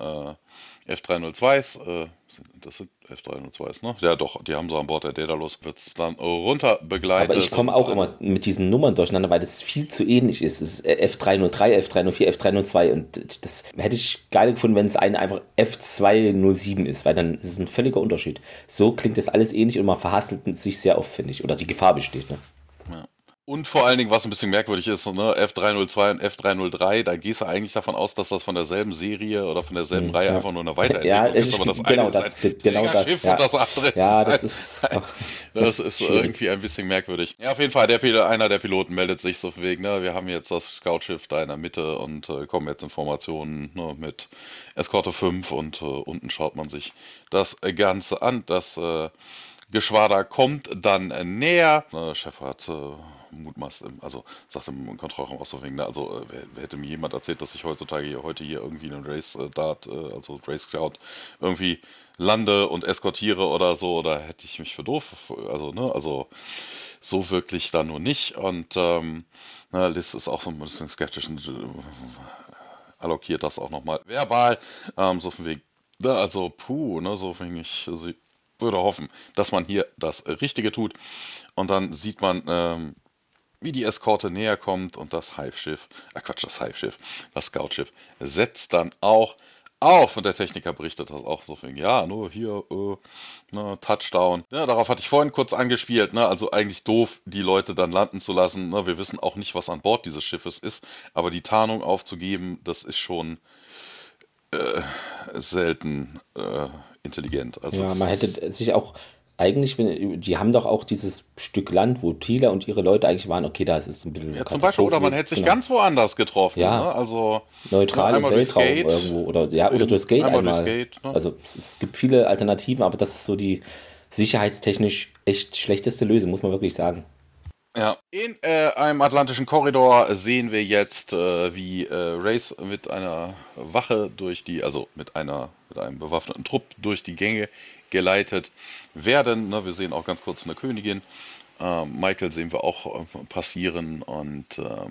F-302s, das sind F-302s, ne? Ja doch, die haben sie an Bord der Daedalus, wird es dann runter Aber ich begleitet komme und auch immer mit diesen Nummern durcheinander, weil das viel zu ähnlich ist. Es ist F303, F304, F302 und das hätte ich geil gefunden, wenn es eine einfach F207 ist, weil dann ist es ein völliger Unterschied. So klingt das alles ähnlich und man verhaspelt sich sehr oft, finde ich. Oder die Gefahr besteht, ne? ja. Und vor allen Dingen, was ein bisschen merkwürdig ist, ne, F302 und F303, da gehst du eigentlich davon aus, dass das von derselben Serie oder von derselben Reihe Ja. einfach nur eine Ja, Weiterentwicklung ist, aber das eine genau ist ein das, genau das, Trägerschiff und ja. das andere Ja, ist das ist das ist schwierig. irgendwie ein bisschen merkwürdig. Ja, auf jeden Fall, einer der Piloten meldet sich so wegen, ne, wir haben jetzt das Scoutschiff da in der Mitte und kommen jetzt in Formationen, ne, mit Eskorte 5 und unten schaut man sich das Ganze an. Das Geschwader kommt dann näher. Shepard mutmaßt, also sagt im Kontrollraum auch so wegen, ne, also wer hätte mir jemand erzählt, dass ich heute hier irgendwie einen Race Dart, also Race Scout, irgendwie lande und eskortiere oder so, oder hätte ich mich für doof, also, ne, also so wirklich da nur nicht. Und Liz ist auch so ein bisschen skeptisch und allokiert das auch nochmal verbal, so von wegen, ne, also puh, ne, so von wegen, ich würde hoffen, dass man hier das Richtige tut. Und dann sieht man, wie die Eskorte näher kommt und das Hive-Schiff, Quatsch, das Hive-Schiff, das Scout-Schiff setzt dann auch auf und der Techniker berichtet das auch so von, ja, nur hier, ne, Touchdown. Ja, darauf hatte ich vorhin kurz angespielt, ne, also eigentlich doof, die Leute dann landen zu lassen. Ne, wir wissen auch nicht, was an Bord dieses Schiffes ist, aber die Tarnung aufzugeben, das ist schon äh, selten intelligent. Also Ja, das man ist, hätte sich auch eigentlich, die haben doch auch dieses Stück Land, wo Tila und ihre Leute eigentlich waren, okay, da ist es ein bisschen eine ja, zum Beispiel, Katastrophe oder man gewesen. hätte sich Genau. ganz woanders getroffen, ne? Ja, Also, ne, neutral im einmal durchs Weltraum Gate, irgendwo oder ja, oder durchs Gate einmal durchs einmal. Gate, ne? Also es gibt viele Alternativen, aber das ist so die sicherheitstechnisch echt schlechteste Lösung, muss man wirklich sagen. Ja, in einem atlantischen Korridor sehen wir jetzt, wie Race mit einer Wache also mit einem bewaffneten Trupp durch die Gänge geleitet werden. Ne, wir sehen auch ganz kurz eine Königin. Michael sehen wir auch passieren und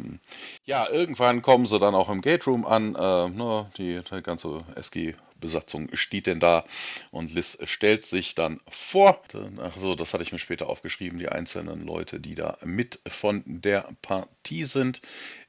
ja, irgendwann kommen sie dann auch im Gate Room an. Ne, die ganze SG-Besatzung steht denn da und Liz stellt sich dann vor. Ach so, das hatte ich mir später aufgeschrieben, die einzelnen Leute, die da mit von der Partie sind.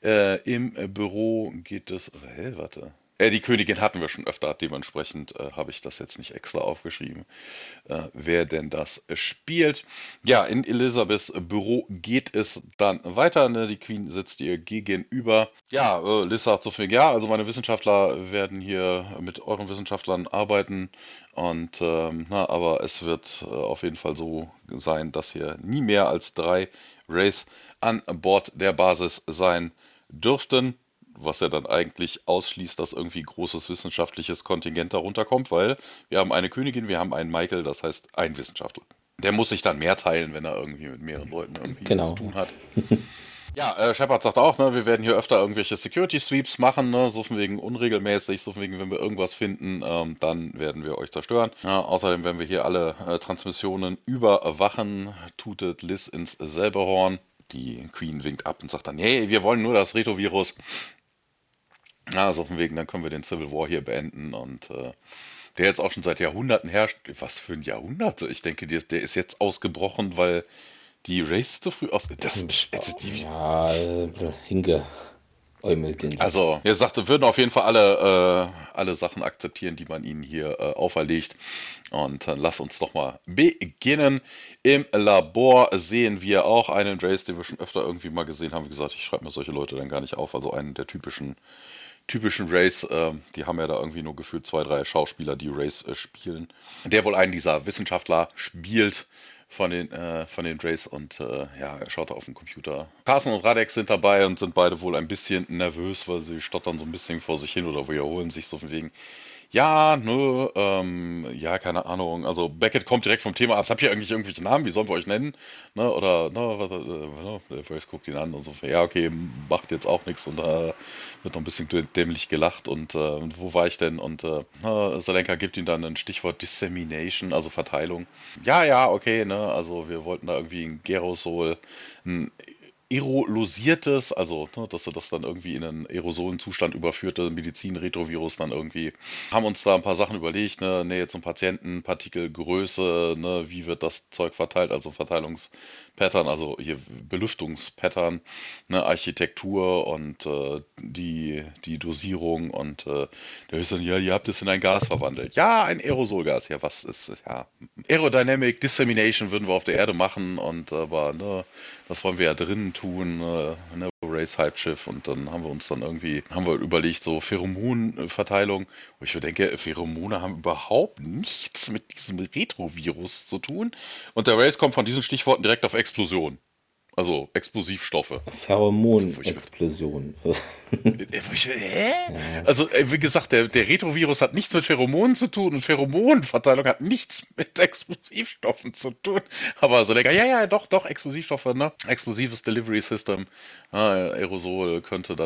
Im Büro geht es. Warte. Die Königin hatten wir schon öfter, dementsprechend habe ich das jetzt nicht extra aufgeschrieben, wer denn das spielt. Ja, in Elisabeths Büro geht es dann weiter. Ne? Die Queen sitzt ihr gegenüber. Ja, Liz sagt so viel, ja, also meine Wissenschaftler werden hier mit euren Wissenschaftlern arbeiten und aber es wird auf jeden Fall so sein, dass hier nie mehr als 3 Wraith an Bord der Basis sein dürften, was ja dann eigentlich ausschließt, dass irgendwie großes wissenschaftliches Kontingent darunter kommt, weil wir haben eine Königin, wir haben einen Michael, das heißt ein Wissenschaftler. Der muss sich dann mehr teilen, wenn er irgendwie mit mehreren Leuten irgendwie hier zu Genau. tun hat. Ja, Shepard sagt auch, ne, wir werden hier öfter irgendwelche Security Sweeps machen, ne, so von wegen unregelmäßig, so von wegen, wenn wir irgendwas finden, dann werden wir euch zerstören. Ja, außerdem werden wir hier alle Transmissionen überwachen, tutet Liz ins selbe Horn. Die Queen winkt ab und sagt dann, hey, wir wollen nur das Retrovirus. Ja, so von wegen, dann können wir den Civil War hier beenden und der jetzt auch schon seit Jahrhunderten herrscht. Was für ein Jahrhundert? Ich denke, der ist jetzt ausgebrochen, weil die Race zu früh aus. Ja, hingeäumelt den Satz. Also, er sagte, würden auf jeden Fall alle Sachen akzeptieren, die man ihnen hier auferlegt. Und lass uns doch mal beginnen. Im Labor sehen wir auch einen Race, den wir schon öfter irgendwie mal gesehen haben. Wie gesagt, ich schreibe mir solche Leute dann gar nicht auf. Also einen der typischen Race, die haben ja da irgendwie nur gefühlt 2, 3 Schauspieler, die Race spielen. Der wohl einen dieser Wissenschaftler spielt von den Race und ja, er schaut da auf den Computer. Carson und Radek sind dabei und sind beide wohl ein bisschen nervös, weil sie stottern so ein bisschen vor sich hin oder wiederholen sich so von wegen, Ja, ne, ja, keine Ahnung. Also Beckett kommt direkt vom Thema ab. Habt ihr eigentlich irgendwelche Namen? Wie sollen wir euch nennen? Ne, oder, ne, der Voice guckt ihn an und so, ja, okay, macht jetzt auch nichts und wird noch ein bisschen dämlich gelacht und wo war ich denn? Und Salenka gibt ihm dann ein Stichwort Dissemination, also Verteilung. Ja, ja, okay, ne, also wir wollten da irgendwie ein Gerosol, ein aerolosiertes, also dass er das dann irgendwie in einen Aerosolenzustand überführte, Medizin-Retrovirus dann irgendwie, haben uns da ein paar Sachen überlegt, ne, Nähe zum Patienten, Partikelgröße, ne, wie wird das Zeug verteilt, also Verteilungspattern, also hier Belüftungspattern, ne, Architektur und die Dosierung und der ist dann, ja, ihr habt es in ein Gas verwandelt. Ja, ein Aerosolgas, ja, was ist, ja, Aerodynamic Dissemination würden wir auf der Erde machen und aber, ne, das wollen wir ja drinnen tun, ne, Race Halbschiff und dann haben wir uns dann irgendwie, haben wir überlegt, so Pheromonverteilung, wo ich mir denke, Pheromone haben überhaupt nichts mit diesem Retrovirus zu tun und der Race kommt von diesen Stichworten direkt auf Explosion. Also Explosivstoffe. Wo ich Pheromonexplosion. Hä? Ja, Also, wie gesagt, der Retrovirus hat nichts mit Pheromonen zu tun und Pheromonenverteilung hat nichts mit Explosivstoffen zu tun. Aber so lecker, ja, ja, doch, Explosivstoffe, ne? Explosives Delivery System. Aerosol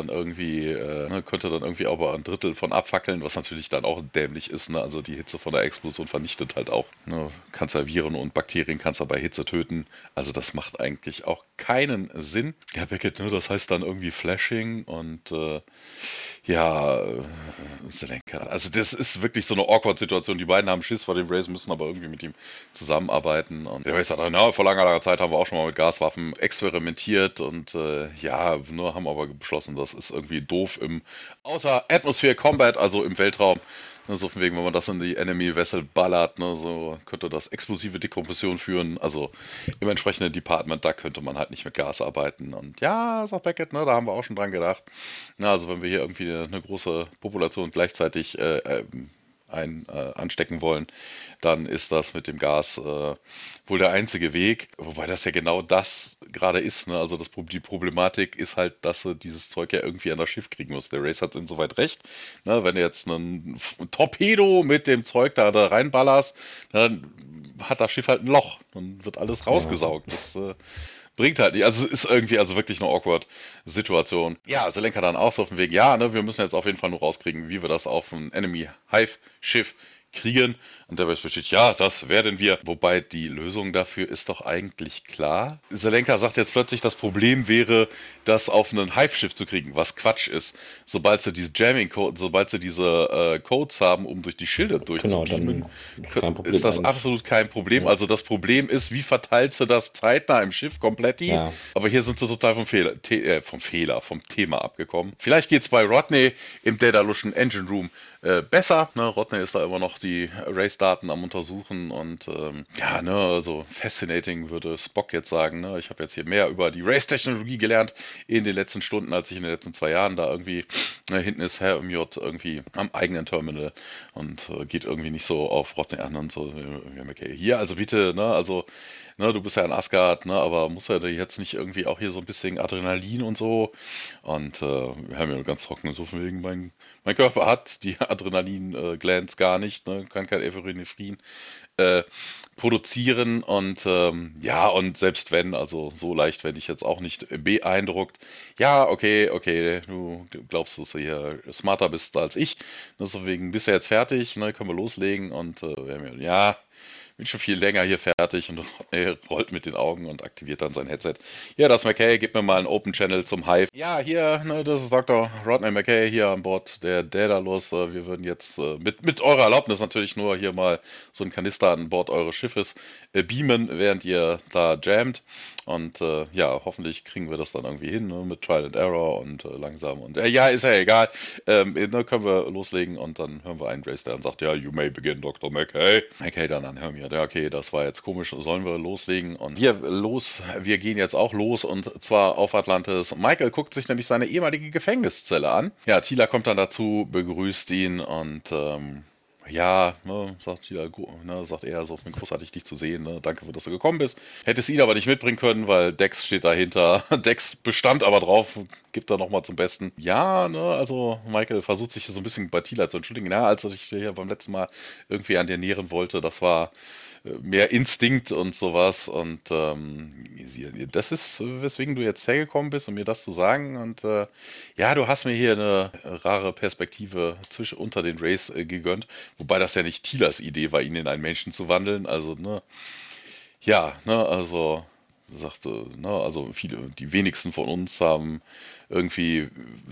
könnte dann irgendwie aber ein Drittel von abfackeln, was natürlich dann auch dämlich ist, ne? Also die Hitze von der Explosion vernichtet halt auch, ne? Kannst ja Viren und Bakterien kannst du bei Hitze töten. Also das macht eigentlich auch keinen Sinn. Ja, Beckett, ne, das heißt dann irgendwie Flashing und ja, Selenka. Also das ist wirklich so eine Awkward-Situation. Die beiden haben Schiss vor dem Race, müssen aber irgendwie mit ihm zusammenarbeiten. Und der Race sagt, na, vor langer Zeit haben wir auch schon mal mit Gaswaffen experimentiert und ja, nur haben aber beschlossen, das ist irgendwie doof im Outer Atmosphere Combat, also im Weltraum. Ne, so von wegen, wenn man das in die Enemy Vessel ballert, ne, so könnte das explosive Dekompression führen. Also im entsprechenden Department, da könnte man halt nicht mit Gas arbeiten. Und ja, sagt Beckett, ne, da haben wir auch schon dran gedacht. Na, also wenn wir hier irgendwie eine große Population gleichzeitig anstecken wollen, dann ist das mit dem Gas wohl der einzige Weg. Wobei das ja genau das gerade ist. Ne? Also die Problematik ist halt, dass du dieses Zeug ja irgendwie an das Schiff kriegen musst. Der Race hat insoweit recht. Ne? Wenn du jetzt einen Torpedo mit dem Zeug da reinballerst, dann hat das Schiff halt ein Loch. Dann wird alles ja. rausgesaugt. Das bringt halt nicht. Also es ist irgendwie also wirklich eine awkward Situation. Ja, Selenka dann auch so auf dem Weg. Ja, ne, wir müssen jetzt auf jeden Fall nur rauskriegen, wie wir das auf ein Enemy Hive Schiff kriegen. Und der besteht, ja, das werden wir. Wobei die Lösung dafür ist doch eigentlich klar. Selenka sagt jetzt plötzlich, das Problem wäre, das auf ein Hive-Schiff zu kriegen, was Quatsch ist. Sobald sie diese Jamming-Code, sobald sie diese Codes haben, um durch die Schilde Genau, durchzubeamen, dann ist kein ist Problem das eigentlich. absolut kein Problem. Ja. Also das Problem ist, wie verteilst du das zeitnah im Schiff komplett? Ja. Aber hier sind sie total vom Thema abgekommen. Vielleicht geht's bei Rodney im Daedalus Engine Room besser. Ne? Rodney ist da immer noch die Race-Daten am Untersuchen und ja, ne, also fascinating würde Spock jetzt sagen. Ne? Ich habe jetzt hier mehr über die Race-Technologie gelernt in den letzten Stunden, als ich in den letzten 2 Jahren da irgendwie, hinten ist Hermiot irgendwie am eigenen Terminal und geht irgendwie nicht so auf Rodney an und so. Okay, hier, also bitte, ne, also ne, du bist ja in Asgard, ne, aber muss ja jetzt nicht irgendwie auch hier so ein bisschen Adrenalin und so. Und wir haben ja ganz trocken, so von wegen, mein Körper hat die Adrenalin-Glands gar nicht, ne, kann kein Epinephrine äh, produzieren und ja, und selbst wenn, also so leicht werde ich jetzt auch nicht beeindruckt. Ja, okay, du glaubst, dass du hier smarter bist als ich, deswegen bist du jetzt fertig, ne, können wir loslegen und ja, bin schon viel länger hier fertig und er rollt mit den Augen und aktiviert dann sein Headset. Ja, das ist McKay, gib mir mal einen Open Channel zum Hive. Ja, hier, ne, das ist Dr. Rodney McKay hier an Bord der Daedalus. Wir würden jetzt mit eurer Erlaubnis natürlich nur hier mal so einen Kanister an Bord eures Schiffes beamen, während ihr da jammt. Und ja, hoffentlich kriegen wir das dann irgendwie hin, ne, mit Trial and Error und langsam. Und ja, ist ja egal. Ne, können wir loslegen und dann hören wir einen Grace, der dann sagt, ja, you may begin, Dr. McKay. McKay dann an Hermia, ja, okay, das war jetzt komisch, sollen wir loslegen? Und wir gehen jetzt auch los und zwar auf Atlantis. Michael guckt sich nämlich seine ehemalige Gefängniszelle an. Ja, Tila kommt dann dazu, begrüßt ihn und Ja, ne, sagt Tila, ne, sagt er, so großartig dich zu sehen, ne, danke, dass du gekommen bist. Hättest ihn aber nicht mitbringen können, weil Dex steht dahinter. Dex bestand aber drauf, gibt da nochmal zum Besten. Ja, ne, also Michael versucht sich so ein bisschen bei Tila zu entschuldigen. Ja, als er sich hier beim letzten Mal irgendwie an dir nähern wollte, das war mehr Instinkt und sowas. Und das ist, weswegen du jetzt hergekommen bist, um mir das zu sagen. Und ja, du hast mir hier eine rare Perspektive unter den Rays gegönnt. Wobei das ja nicht Tilas Idee war, ihn in einen Menschen zu wandeln. Also, ne, ja, ne, also sagte, ne, also viele, die wenigsten von uns haben irgendwie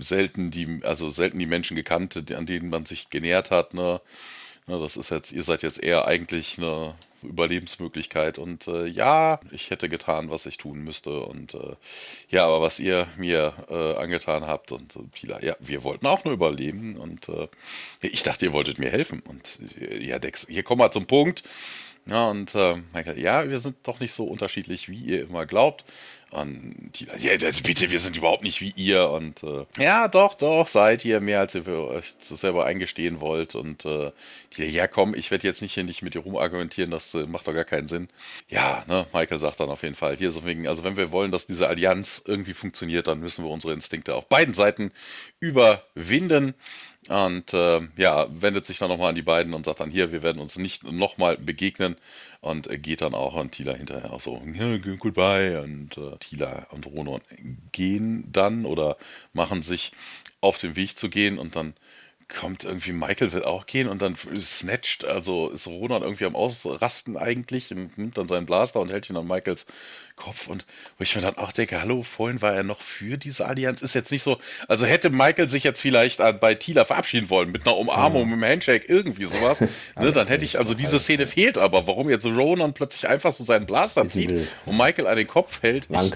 selten die Menschen gekannt, an denen man sich genähert hat, ne. Ne, das ist jetzt, ihr seid jetzt eher eigentlich eine Überlebensmöglichkeit und ja, ich hätte getan, was ich tun müsste und ja, aber was ihr mir angetan habt und Tila, ja, wir wollten auch nur überleben und ich dachte, ihr wolltet mir helfen und ja, Dex, hier kommen wir zum Punkt. Ja, und Michael, ja, wir sind doch nicht so unterschiedlich, wie ihr immer glaubt. Und Tila, ja, also bitte, wir sind überhaupt nicht wie ihr. Und ja, doch, doch, seid ihr mehr, als ihr für euch selber eingestehen wollt. Und Tila, ja, komm, ich werde jetzt nicht mit dir rumargumentieren, das macht doch gar keinen Sinn. Ja, ne, Michael sagt dann auf jeden Fall, hier so wegen, also wenn wir wollen, dass diese Allianz irgendwie funktioniert, dann müssen wir unsere Instinkte auf beiden Seiten überwinden. Und ja, wendet sich dann nochmal an die beiden und sagt dann hier, wir werden uns nicht nochmal begegnen und geht dann auch an Tila hinterher auch so, ja, goodbye. Und Tila und Ronon gehen dann oder machen sich auf den Weg zu gehen und dann kommt irgendwie, Michael will auch gehen und dann snatcht, also ist Ronan irgendwie am Ausrasten eigentlich und nimmt dann seinen Blaster und hält ihn an Michaels Kopf und wo ich mir dann auch denke, hallo, vorhin war er noch für diese Allianz, ist jetzt nicht so, also hätte Michael sich jetzt vielleicht bei Tila verabschieden wollen, mit einer Umarmung, mit einem Handshake, irgendwie sowas, ne, dann hätte ich, also diese Szene fehlt aber, warum jetzt Ronan plötzlich einfach so seinen Blaster zieht und Michael an den Kopf hält, ich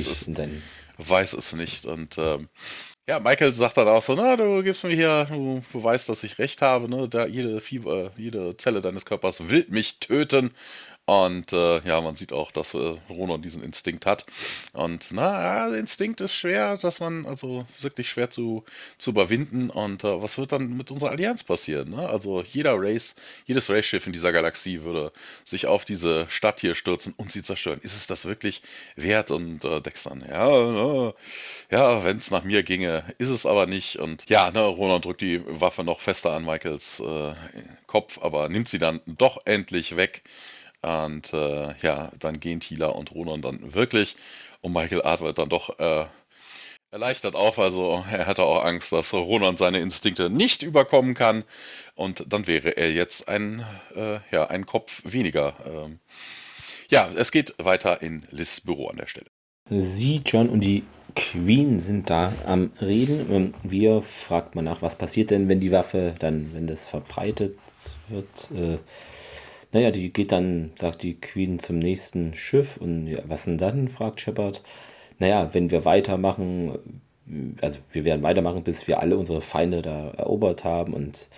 weiß es nicht und ja, Michael sagt dann auch so, na, du gibst mir hier, du weißt, dass ich recht habe, ne? Jede Zelle deines Körpers will mich töten. Und ja, man sieht auch, dass Ronan diesen Instinkt hat. Und na, ja, der Instinkt ist schwer, dass man, also wirklich schwer zu überwinden. Und was wird dann mit unserer Allianz passieren? Ne? Also jedes Race-Schiff in dieser Galaxie würde sich auf diese Stadt hier stürzen und sie zerstören. Ist es das wirklich wert? Und Dexter, ja, wenn es nach mir ginge, ist es aber nicht. Und ja, ne, Ronan drückt die Waffe noch fester an Michaels Kopf, aber nimmt sie dann doch endlich weg. Und ja, dann gehen Tila und Ronan dann wirklich. Und Michael atmet dann doch erleichtert auf. Also er hatte auch Angst, dass Ronan seine Instinkte nicht überkommen kann. Und dann wäre er jetzt ja, ein Kopf weniger. Ja, es geht weiter in Liz' Büro an der Stelle. Sie, John und die Queen sind da am Reden. Wir fragt man nach, was passiert denn, wenn die Waffe dann, wenn das verbreitet wird. Naja, die geht dann, sagt die Queen, zum nächsten Schiff. Und ja, was denn dann, fragt Shepard. Naja, wenn wir weitermachen, also wir werden weitermachen, bis wir alle unsere Feinde da erobert haben. Und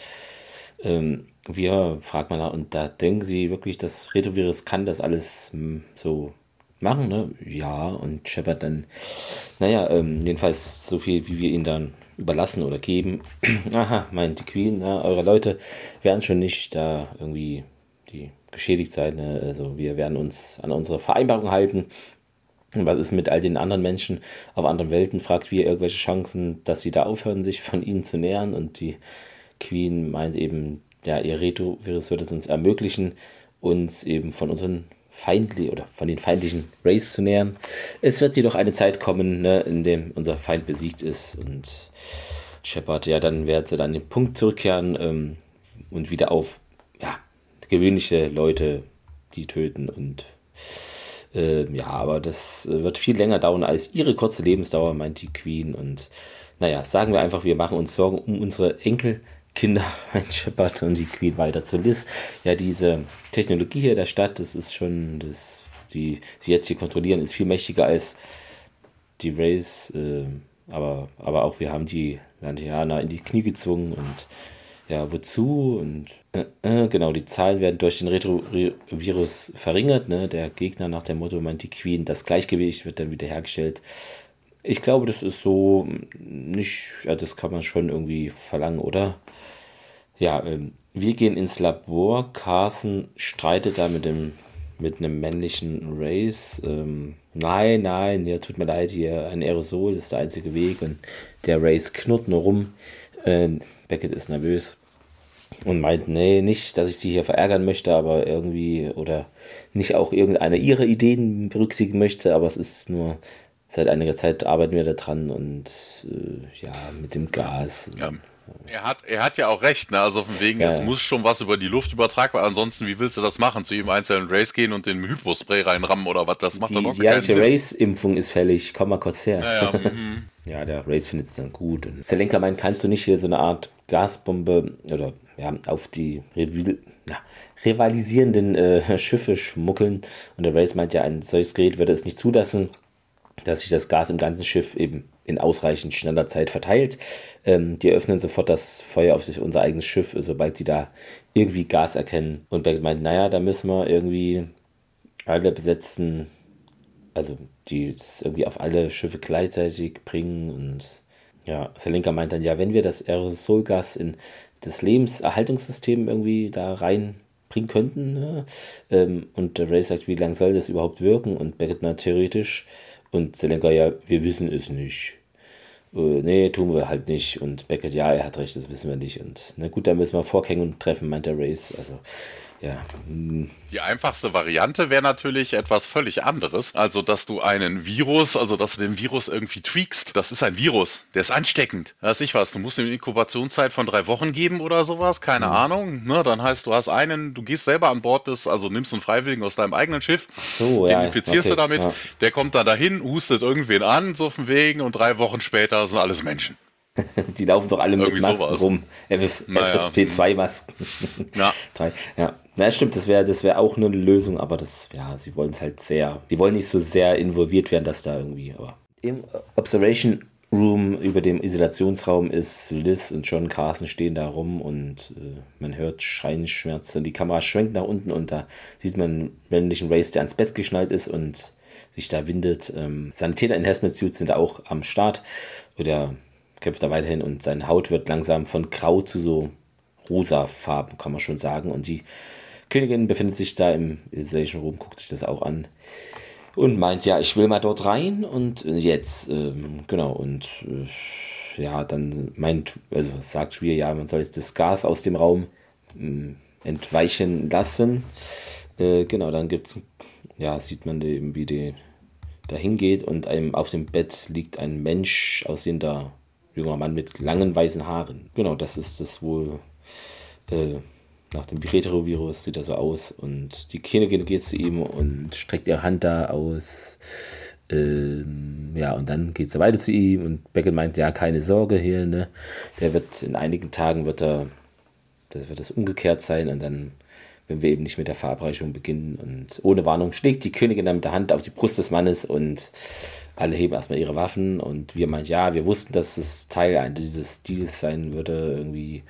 wir, fragt man nach, und da denken sie wirklich, dass Retrovirus kann das alles so machen, ne? Ja, und Shepard dann, naja, jedenfalls so viel, wie wir ihnen dann überlassen oder geben. Aha, meint die Queen, na, eure Leute werden schon nicht da irgendwie die geschädigt sein, ne? Also wir werden uns an unsere Vereinbarung halten. Und was ist mit all den anderen Menschen auf anderen Welten? Fragt wir irgendwelche Chancen, dass sie da aufhören, sich von ihnen zu nähern. Und die Queen meint eben, ja, ihr Retrovirus wird es uns ermöglichen, uns eben von unseren oder von den feindlichen Race zu nähern. Es wird jedoch eine Zeit kommen, ne, in dem unser Feind besiegt ist und Shepard, ja, dann wird sie dann an den Punkt zurückkehren und wieder auf, ja, gewöhnliche Leute, die töten und ja, aber das wird viel länger dauern als ihre kurze Lebensdauer, meint die Queen. Und naja, sagen wir einfach, wir machen uns Sorgen um unsere Enkelkinder, meint Shepard, und die Queen weiter zu Liz. Ja, diese Technologie hier der Stadt, das ist schon, sie jetzt hier kontrollieren, ist viel mächtiger als die Rays. Aber auch wir haben die Lantianer in die Knie gezwungen und ja, wozu? Und genau, die Zahlen werden durch den Retrovirus verringert. Ne? Der Gegner nach dem Motto, meint die Queen, das Gleichgewicht wird dann wiederhergestellt. Ich glaube, das ist so nicht, ja, das kann man schon irgendwie verlangen, oder? Ja, wir gehen ins Labor. Carson streitet da mit einem männlichen Race. Nein, ja, tut mir leid, hier ein Aerosol ist der einzige Weg. Und der Race knurrt nur rum. Beckett ist nervös und meint, nee, nicht, dass ich sie hier verärgern möchte, aber irgendwie, oder nicht auch irgendeine ihrer Ideen berücksichtigen möchte, aber es ist nur, seit einiger Zeit arbeiten wir da dran und ja, mit dem Gas. Ja. Er hat ja auch recht, ne? Also von wegen, es muss schon was über die Luft übertragbar, ansonsten, wie willst du das machen? Zu jedem einzelnen Race gehen und den Hypospray reinrammen oder was? Das macht doch Die jährliche Race-Impfung ist fällig, komm mal kurz her. Ja, ja, der Race findet es dann gut. Und Zelenka meint, kannst du nicht hier so eine Art Gasbombe oder ja, auf die rivalisierenden Schiffe schmuggeln? Und der Race meint ja, ein solches Gerät würde es nicht zulassen, dass sich das Gas im ganzen Schiff eben in ausreichend schneller Zeit verteilt. Die eröffnen sofort das Feuer auf unser eigenes Schiff, sobald sie da irgendwie Gas erkennen. Und Beckett meint, naja, da müssen wir irgendwie alle besetzten, also das irgendwie auf alle Schiffe gleichzeitig bringen. Und ja, Zelenka meint dann, ja, wenn wir das Aerosolgas in das Lebenserhaltungssystem irgendwie da reinbringen könnten, ne? Und der Ray sagt, wie lange soll das überhaupt wirken? Und Beckett, na, theoretisch. Und Zelenka, ja, wir wissen es nicht. Nee, tun wir halt nicht. Und Beckett, ja, er hat recht, das wissen wir nicht. Und na gut, da müssen wir Vorgänge und treffen, meint der Race. Also, ja. Die einfachste Variante wäre natürlich etwas völlig anderes. Also, dass du einen Virus, also dass du den Virus irgendwie tweakst. Das ist ein Virus, der ist ansteckend. Weiß ich was, du musst ihm eine Inkubationszeit von 3 Wochen geben oder sowas, keine Ahnung. Ne, dann heißt, du hast du gehst selber an Bord also nimmst einen Freiwilligen aus deinem eigenen Schiff, so, den ja, infizierst du damit, der kommt dann dahin, hustet irgendwen an, so von wegen, und 3 Wochen später sind alles Menschen. Die laufen doch alle Irgendwie mit Masken sowas rum. FFP2-Masken. Ja. Ja. Na, stimmt, das wär auch eine Lösung, aber sie wollen es halt die wollen nicht so sehr involviert werden, dass da irgendwie, aber im Observation Room über dem Isolationsraum ist Liz und John Carson stehen da rum und man hört Scheinschmerzen und die Kamera schwenkt nach unten und da sieht man einen männlichen Race, der ans Bett geschnallt ist und sich da windet. Sanitäter in Hazmat Suits sind da auch am Start oder kämpft da weiterhin und seine Haut wird langsam von grau zu so rosa Farben, kann man schon sagen. Und die Königin befindet sich da im Isolation Room, guckt sich das auch an und meint, ja, ich will mal dort rein und jetzt, genau, und ja, dann sagt Rhea, ja, man soll jetzt das Gas aus dem Raum entweichen lassen. Genau, dann sieht man eben, wie die da hingeht und einem auf dem Bett liegt ein Mensch aussehender junger Mann mit langen weißen Haaren. Genau, das ist das wohl nach dem Retrovirus sieht er so aus und die Königin geht zu ihm und streckt ihre Hand da aus. Ja, und dann geht sie weiter zu ihm und Beckett meint, ja, keine Sorge hier, ne? Der wird in einigen Tagen wird das umgekehrt sein und dann, wenn wir eben nicht mit der Verabreichung beginnen und ohne Warnung schlägt die Königin dann mit der Hand auf die Brust des Mannes und alle heben erstmal ihre Waffen und wir meinen, ja, wir wussten, dass es Teil dieses Deals sein würde, irgendwie,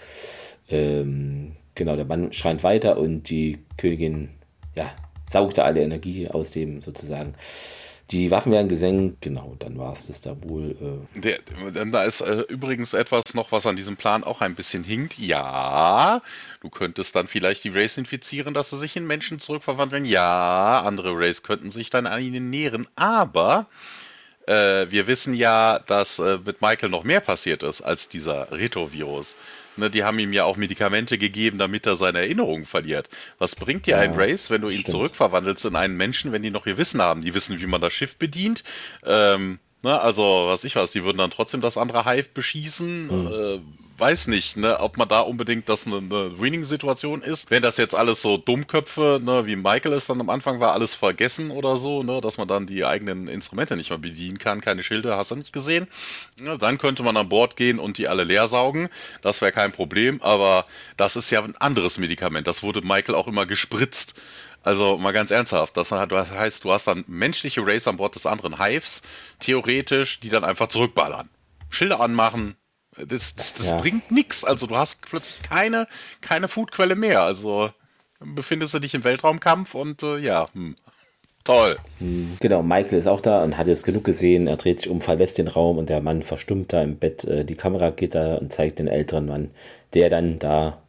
genau, der Mann schreit weiter und die Königin, ja, saugte alle Energie aus dem sozusagen. Die Waffen werden gesenkt, genau, dann war es das da wohl. Da ist übrigens etwas noch, was an diesem Plan auch ein bisschen hinkt. Ja, du könntest dann vielleicht die Race infizieren, dass sie sich in Menschen zurückverwandeln. Ja, andere Race könnten sich dann an ihnen nähren, aber wir wissen ja, dass mit Michael noch mehr passiert ist als dieser Retrovirus. Ne, die haben ihm ja auch Medikamente gegeben, damit er seine Erinnerungen verliert. Was bringt dir ein Race, wenn du ihn zurückverwandelst in einen Menschen, wenn die noch ihr Wissen haben? Die wissen, wie man das Schiff bedient. Also, die würden dann trotzdem das andere Hive beschießen. Weiß nicht, ne, ob man da unbedingt das eine Winning-Situation ist. Wenn das jetzt alles so Dummköpfe, ne, wie Michael es dann am Anfang war, alles vergessen oder so, ne, dass man dann die eigenen Instrumente nicht mehr bedienen kann, keine Schilde, hast du nicht gesehen. Ja, dann könnte man an Bord gehen und die alle leer saugen. Das wäre kein Problem, aber das ist ja ein anderes Medikament. Das wurde Michael auch immer gespritzt. Also mal ganz ernsthaft, das heißt, du hast dann menschliche Race an Bord des anderen Hives, theoretisch, die dann einfach zurückballern. Schilder anmachen, das bringt nichts. Also du hast plötzlich keine Foodquelle mehr. Also befindest du dich im Weltraumkampf und toll. Genau, Michael ist auch da und hat jetzt genug gesehen. Er dreht sich um, verlässt den Raum und der Mann verstummt da im Bett. Die Kamera geht da und zeigt den älteren Mann, der dann da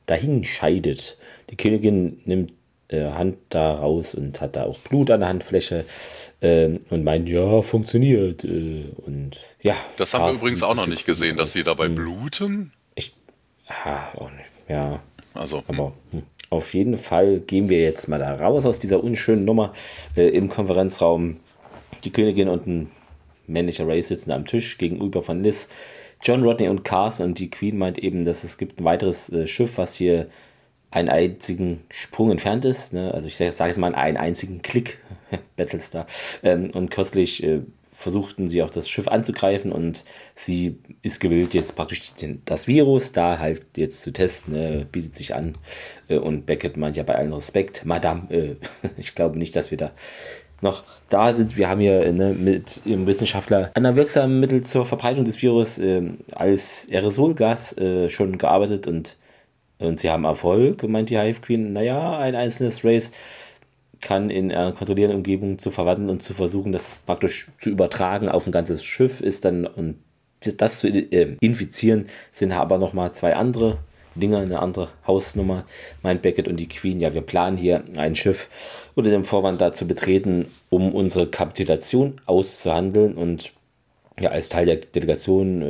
dahin scheidet. Die Königin nimmt Hand da raus und hat da auch Blut an der Handfläche und meint, ja, funktioniert. Und ja. Das haben wir übrigens auch noch nicht gesehen, dass sie dabei bluten. Auch nicht. Ja. Also. Aber auf jeden Fall gehen wir jetzt mal da raus aus dieser unschönen Nummer im Konferenzraum. Die Königin und ein männlicher Ray sitzen am Tisch gegenüber von Liz, John, Rodney und Carson, und die Queen meint eben, dass es gibt ein weiteres Schiff, was hier einen einzigen Sprung entfernt ist, ne? Also ich sage jetzt mal einen einzigen Klick, Battlestar, und kürzlich versuchten sie auch das Schiff anzugreifen und sie ist gewillt, jetzt praktisch das Virus da halt jetzt zu testen, bietet sich an, und Beckett meint ja bei allen Respekt, Madame, ich glaube nicht, dass wir da noch da sind. Wir haben hier mit ihrem Wissenschaftler an einem wirksamen Mittel zur Verbreitung des Virus als Aerosolgas schon gearbeitet und sie haben Erfolg, meint die Hive Queen. Naja, ein einzelnes Race kann in einer kontrollierten Umgebung zu verwandeln und zu versuchen, das praktisch zu übertragen auf ein ganzes Schiff ist dann, und das zu infizieren, sind aber nochmal zwei andere Dinge, eine andere Hausnummer, meint Beckett und die Queen. Ja, wir planen hier ein Schiff unter dem Vorwand da zu betreten, um unsere Kapitulation auszuhandeln, und ja, als Teil der Delegation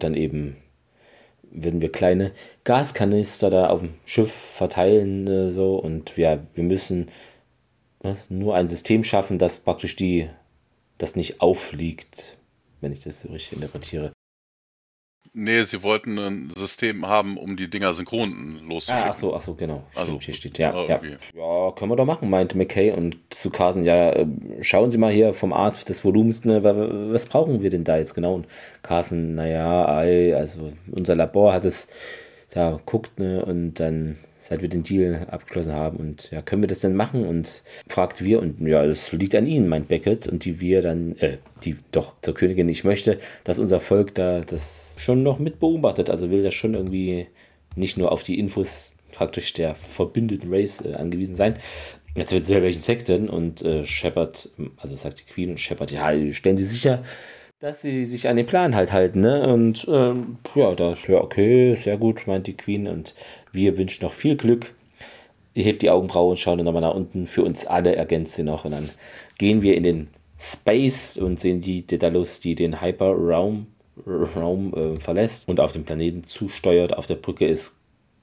werden wir kleine Gaskanister da auf dem Schiff verteilen, so, und ja, wir müssen nur ein System schaffen, das praktisch das nicht auffliegt, wenn ich das so richtig interpretiere. Nee, sie wollten ein System haben, um die Dinger synchron loszuschicken. Ach so, genau. Stimmt, also, hier steht, ja. Ja, können wir doch machen, meinte McKay, und zu Carson, ja, schauen Sie mal hier vom Art des Volumens, ne, was brauchen wir denn da jetzt genau? Und Carson, naja, also unser Labor hat es da guckt, ne, und dann, seit wir den Deal abgeschlossen haben, und ja, können wir das denn machen? Und fragt wir, und ja, es liegt an Ihnen, meint Beckett, und zur Königin, ich möchte, dass unser Volk da das schon noch mit beobachtet, also will das schon irgendwie nicht nur auf die Infos praktisch der verbündeten Race angewiesen sein. Jetzt wird sehr welchen Zweck denn, und Shepard, also sagt die Queen, und Shepard, ja, stellen Sie sicher, dass sie sich an den Plan halt halten, ne? Und okay, sehr gut, meint die Queen, und wir wünschen noch viel Glück. Ihr hebt die Augenbrauen und schaut nochmal nach unten. Für uns alle, ergänzt sie noch, und dann gehen wir in den Space und sehen die Daedalus, die den Hyper-Raum verlässt und auf den Planeten zusteuert. Auf der Brücke ist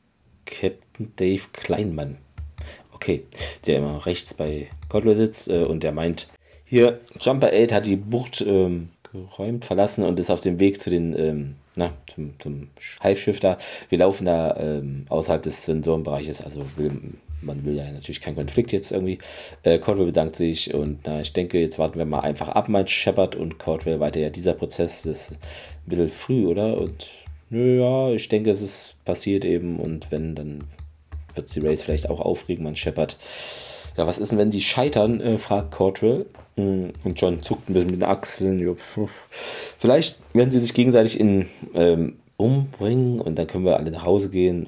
Captain Dave Kleinmann. Okay, der immer rechts bei Caldwell sitzt, und der meint, hier, Jumper 8 hat die Bucht geräumt, verlassen und ist auf dem Weg zu den zum Hive-Schiff da. Wir laufen da außerhalb des Sensorenbereiches, also man will ja natürlich keinen Konflikt jetzt irgendwie. Caldwell bedankt sich, und ich denke, jetzt warten wir mal einfach ab, meint Shepard, und Caldwell weiter, ja, dieser Prozess ist ein bisschen früh, oder? Und ja, ich denke, es ist passiert eben, und wenn, dann wird es die Race vielleicht auch aufregen, meint Shepard. Ja, was ist denn, wenn die scheitern, fragt Caldwell. Und John zuckt ein bisschen mit den Achseln. Ja, vielleicht werden sie sich gegenseitig umbringen, und dann können wir alle nach Hause gehen.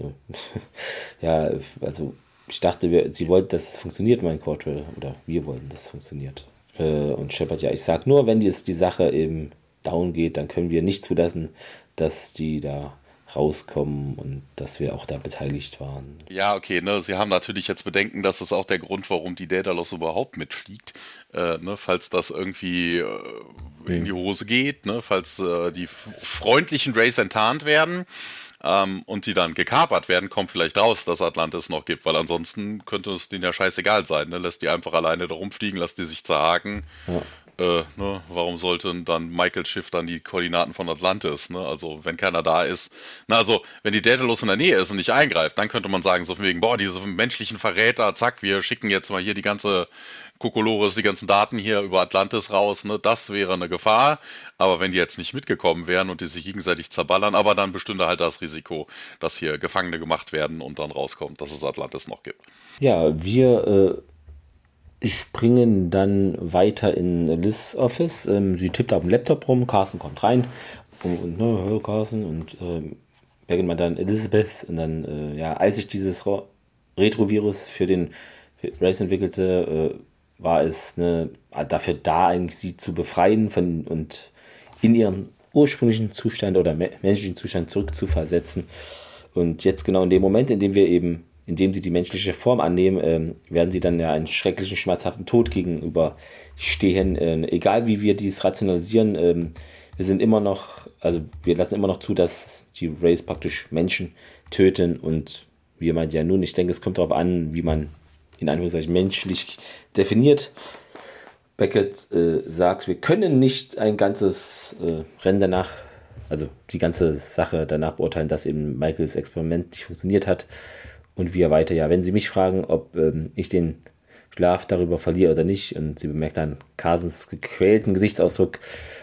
Ja, also ich dachte, sie wollten, dass es funktioniert, mein Caldwell, oder wir wollten, dass es funktioniert. Und Shepard, ja, ich sag nur, wenn die Sache eben down geht, dann können wir nicht zulassen, dass die da rauskommen und dass wir auch da beteiligt waren. Ja, okay, ne, sie haben natürlich jetzt Bedenken, dass das auch der Grund, warum die Daedalus überhaupt mitfliegt, falls das irgendwie in die Hose geht, ne, falls die freundlichen Rays enttarnt werden und die dann gekapert werden, kommt vielleicht raus, dass Atlantis noch gibt, weil ansonsten könnte es denen ja scheißegal sein, ne, lässt die einfach alleine da rumfliegen, lässt die sich zerhaken. Ja. Warum sollte dann Michaels Schiff dann die Koordinaten von Atlantis, ne? Also wenn keiner da ist, also wenn die Daedalus in der Nähe ist und nicht eingreift, dann könnte man sagen, so von wegen, boah, diese menschlichen Verräter, zack, wir schicken jetzt mal hier die ganze Kokolores, die ganzen Daten hier über Atlantis raus, ne? Das wäre eine Gefahr, aber wenn die jetzt nicht mitgekommen wären und die sich gegenseitig zerballern, aber dann bestünde halt das Risiko, dass hier Gefangene gemacht werden und dann rauskommt, dass es Atlantis noch gibt. Ja, wir springen dann weiter in Liz' Office. Sie tippt auf dem Laptop rum, Carson kommt rein und hallo Carson, und Beckett meint dann Elizabeth, und dann, als ich dieses Retrovirus für Race entwickelte, war es dafür da, eigentlich sie zu befreien und in ihren ursprünglichen Zustand oder menschlichen Zustand zurückzuversetzen. Und jetzt genau in dem Moment, in dem sie die menschliche Form annehmen, werden sie dann ja einen schrecklichen, schmerzhaften Tod gegenüber stehen. Egal wie wir dies rationalisieren, wir lassen immer noch zu, dass die Rays praktisch Menschen töten und wir meinen ja nun, ich denke, es kommt darauf an, wie man in Anführungszeichen menschlich definiert. Beckett sagt, wir können nicht ein ganzes Rennen danach, also die ganze Sache danach beurteilen, dass eben Michaels Experiment nicht funktioniert hat. Und wir weiter, ja, wenn Sie mich fragen, ob ich den Schlaf darüber verliere oder nicht, und sie bemerkt dann Carsons gequälten Gesichtsausdruck,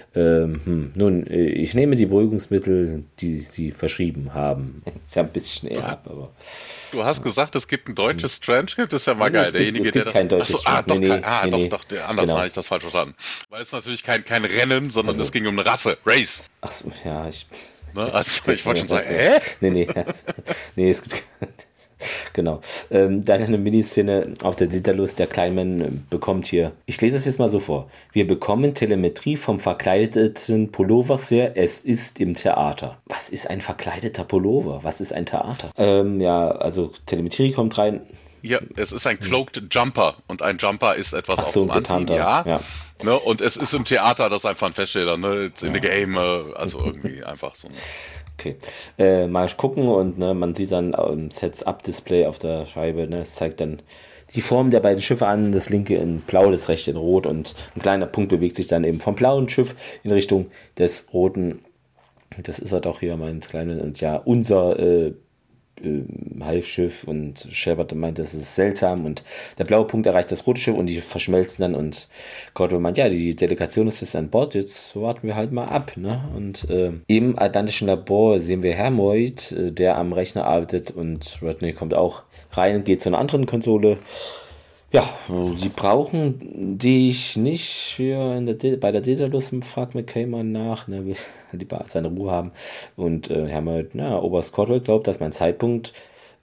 nun, ich nehme die Beruhigungsmittel, die Sie verschrieben haben. Ich habe ein bisschen eher ab, aber... Du hast gesagt, es gibt ein deutsches Transcript, das ist ja mal geil. Es gibt kein deutsches Transcript. Anders habe ich das falsch verstanden. Weil es natürlich kein Rennen, sondern es ging um eine Rasse, Race. Achso, ja, ich wollte schon sagen, hä? Nee, es gibt... Genau. Dann eine Miniszene auf der Daedalus. Der Kleinmann bekommt hier, ich lese es jetzt mal so vor. Wir bekommen Telemetrie vom verkleideten Pulloverseher. Es ist im Theater. Was ist ein verkleideter Pullover? Was ist ein Theater? Also Telemetrie kommt rein. Ja, es ist ein Cloaked Jumper und ein Jumper ist etwas auf dem Anziehen, ja. Ne, und es ist im Theater, das ist einfach ein Feststeller, ne? It's in the game, also irgendwie einfach so. Okay, mal gucken und man sieht dann Sets-Up-Display auf der Scheibe, es zeigt dann die Form der beiden Schiffe an, das linke in blau, das rechte in rot und ein kleiner Punkt bewegt sich dann eben vom blauen Schiff in Richtung des roten. Das ist er doch hier, mein kleiner, und ja, unser Halbschiff, und Shepard meint, das ist seltsam, und der blaue Punkt erreicht das rote Schiff und die verschmelzen dann, und Cordell meint, ja, die Delegation ist jetzt an Bord, jetzt warten wir halt mal ab, und im atlantischen Labor sehen wir Hermoid, der am Rechner arbeitet, und Rodney kommt auch rein, geht zu einer anderen Konsole. Ja, sie brauchen dich nicht bei der Daedalus, fragt McKay mal nach, will lieber seine Ruhe haben. Und Hermoid, Oberst Cordell glaubt, dass meine Zeit,